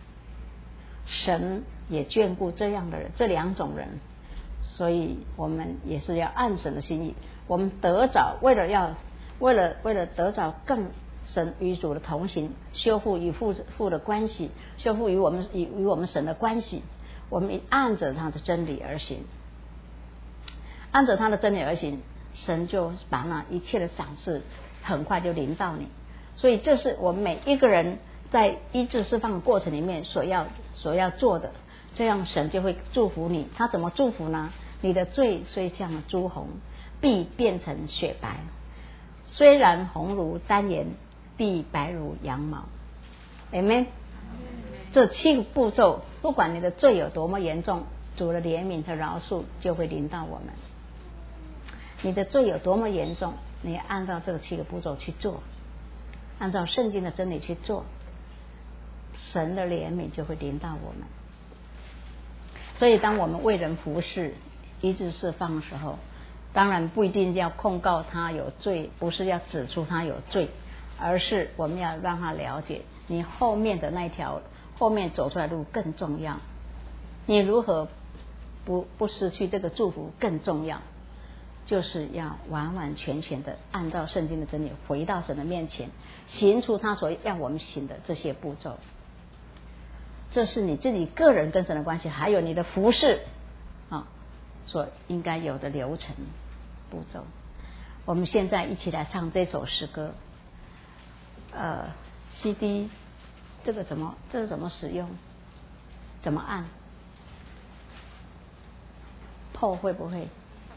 神也眷顾这样的人，这两种人，所以我们也是要按神的心意，我们得着，为了要为了为了得着更神与主的同行，修复与父父的关系，修复与我们与与我们神的关系，我们按着他的真理而行，按着他的真理而行，神就把那一切的赏赐很快就临到你。所以这是我们每一个人在医治释放的过程里面所要所要做的，这样神就会祝福你。他怎么祝福呢？你的罪虽像朱红，必变成雪白；虽然红如丹颜，必白如羊毛。Amen。这七个步骤，不管你的罪有多么严重，主的怜悯和饶恕就会临到我们。你的罪有多么严重，你按照这个七个步骤去做，按照圣经的真理去做，神的怜悯就会临到我们。所以当我们为人服侍、医治释放的时候，当然不一定要控告他有罪，不是要指出他有罪，而是我们要让他了解，你后面的那条后面走出来的路更重要，你如何不不失去这个祝福更重要，就是要完完全全的按照圣经的真理回到神的面前，行出他所要我们行的这些步骤。这是你自己个人跟神的关系，还有你的服事啊所应该有的流程步骤。我们现在一起来唱这首诗歌。呃 C D 这个怎么这个怎么使用？怎么按？破会不会？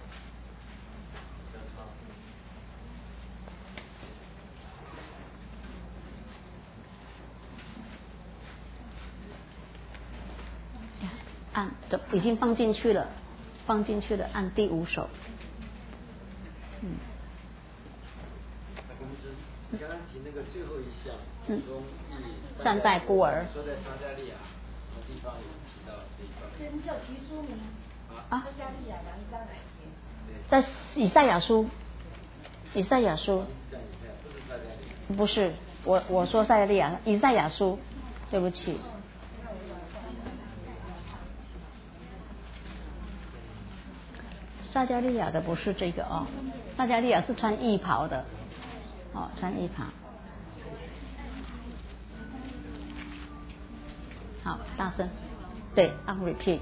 按已经放进去了，放进去了，按第五首。嗯。 你刚刚提那个最后一项， 嗯， 公义善待孤儿。 说在撒迦利亚什么地方有提到这一段？ 跟叫提书名啊？ 撒迦利亚哪一章哪一节？ 在以赛亚书，以赛亚书。不是，我我说撒迦利亚，以赛亚书，对不起。撒迦利亚的不是这个哦，撒迦利亚是穿义袍的，哦，穿义袍。好，大声，对，按 repeat。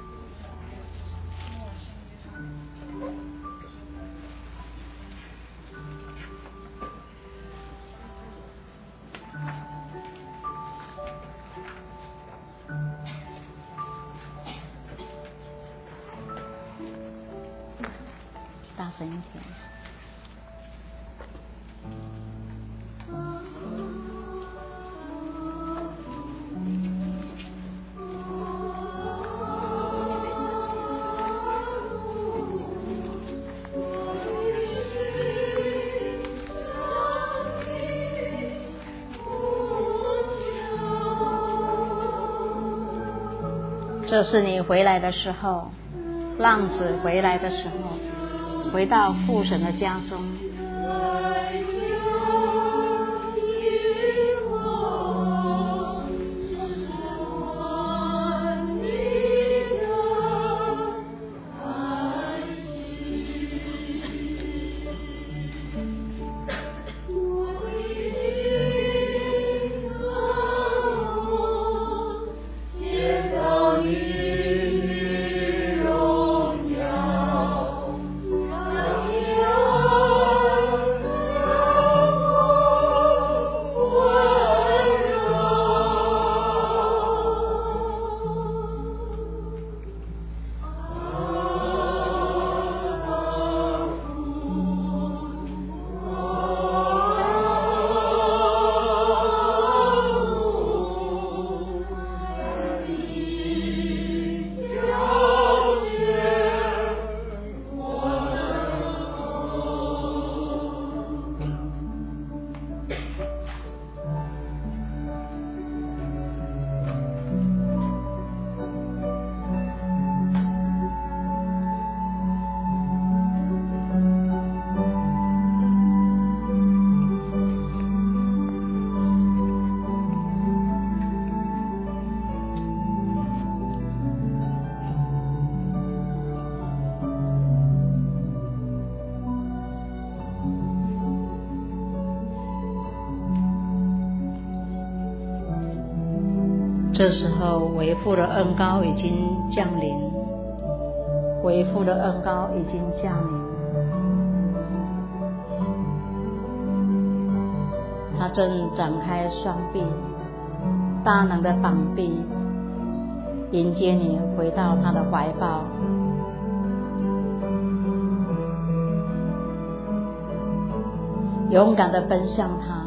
大声一点。这是你回来的时候，浪子回来的时候，回到父神的家中。 这时候为父的恩膏已经降临，为父的恩膏已经降临，他正展开双臂，大能的膀臂迎接你回到他的怀抱。勇敢地奔向他，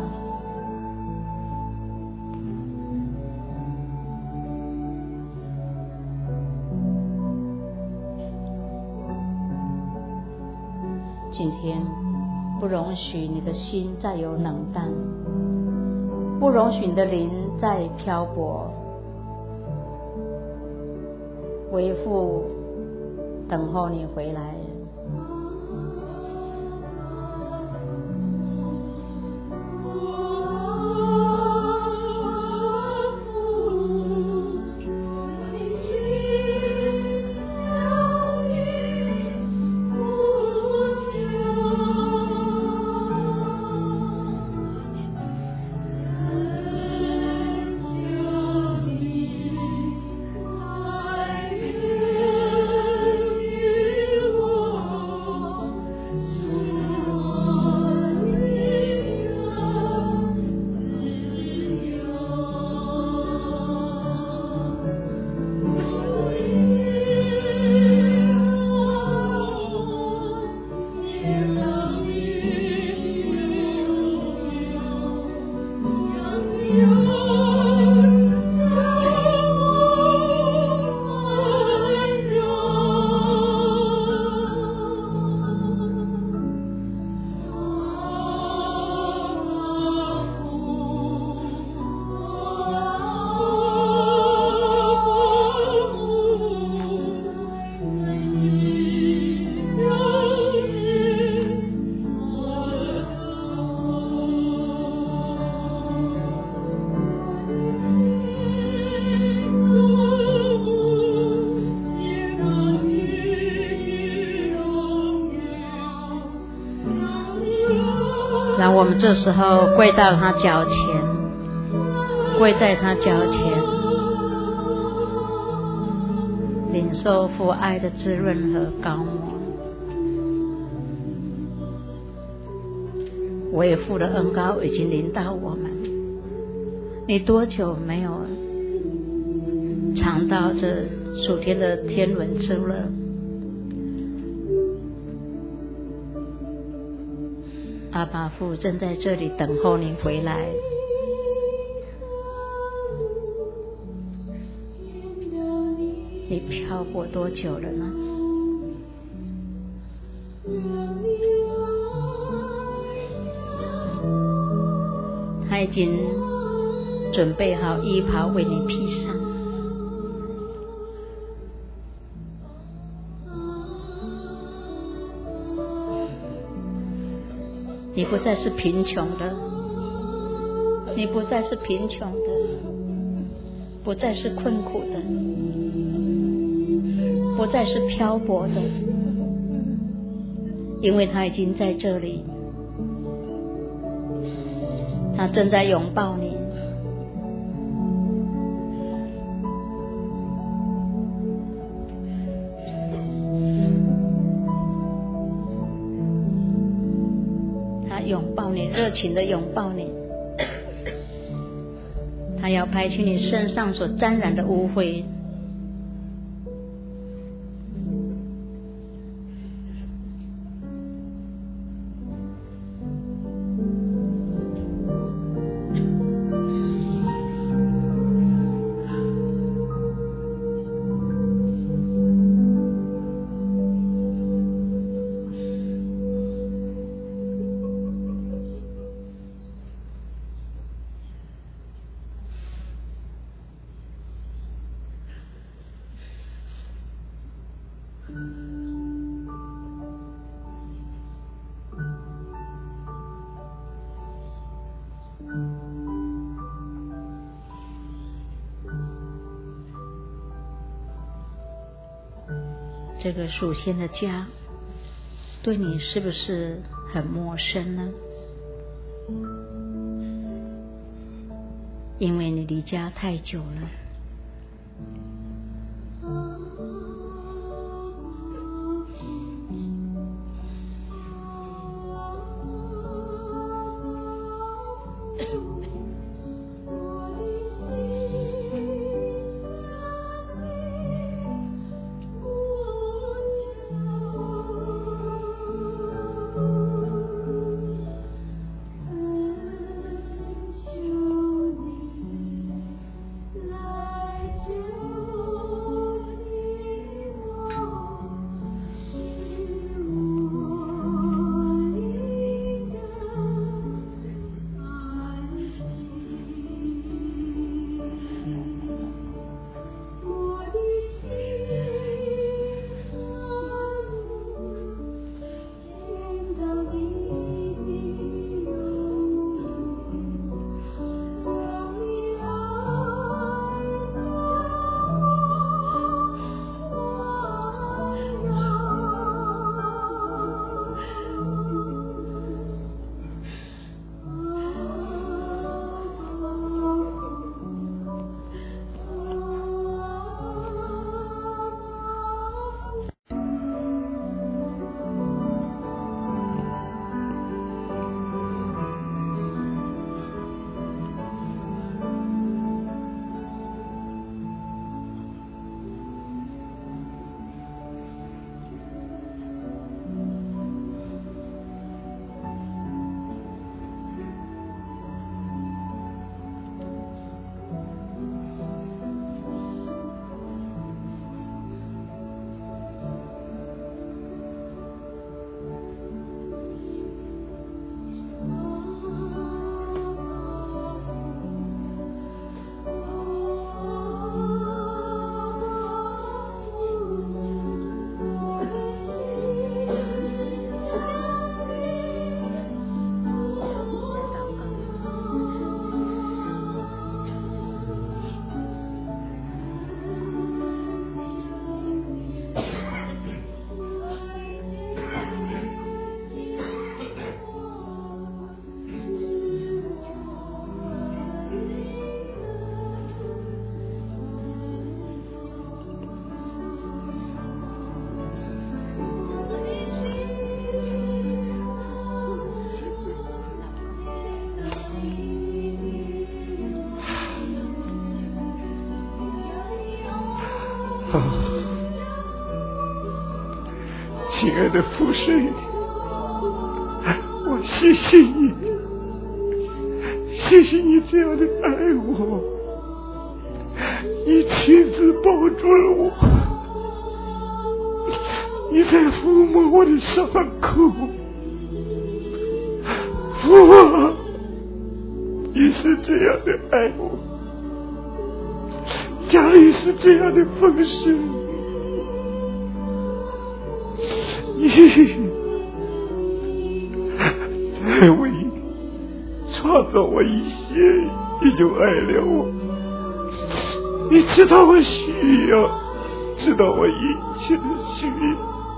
今天不容许你的心再有冷淡，不容许你的灵再漂泊，为父等候你回来。让我们这时候跪到他脚前，跪在他脚前，领受父爱的滋润和膏抹。为父的恩膏已经临到我们。你多久没有尝到这属天的天伦之乐？阿爸父正在这里等候你回来。你漂泊多久了呢？他已经准备好衣袍为你披上。你不再是贫穷的，你不再是贫穷的，不再是困苦的，不再是漂泊的，因为他已经在这里，他正在拥抱你。拥抱你，热情的拥抱你，他要拍去你身上所沾染的污秽。这个属天的家对你是不是很陌生呢？因为你离家太久了。 亲爱的父神，我谢谢你，谢谢你这样的爱我，你亲自抱住了我，你在抚摸我的伤口，父啊，你是这样的爱我，家里是这样的丰盛，你在为创造我以前你就爱了我，你知道我需要，知道我一切的需要。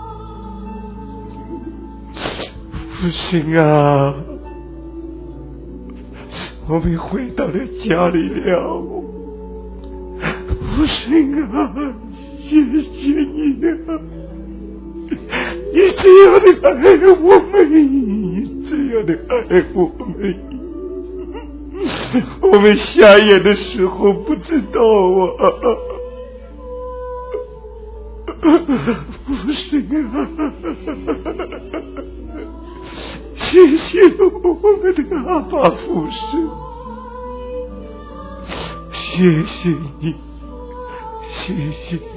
父亲啊，我们回到了家里了，父亲啊，谢谢你啊，你这样的爱我们，这样的爱我们，我们瞎眼的时候不知道啊，父亲啊，谢谢我们的阿爸父神，谢谢你，谢谢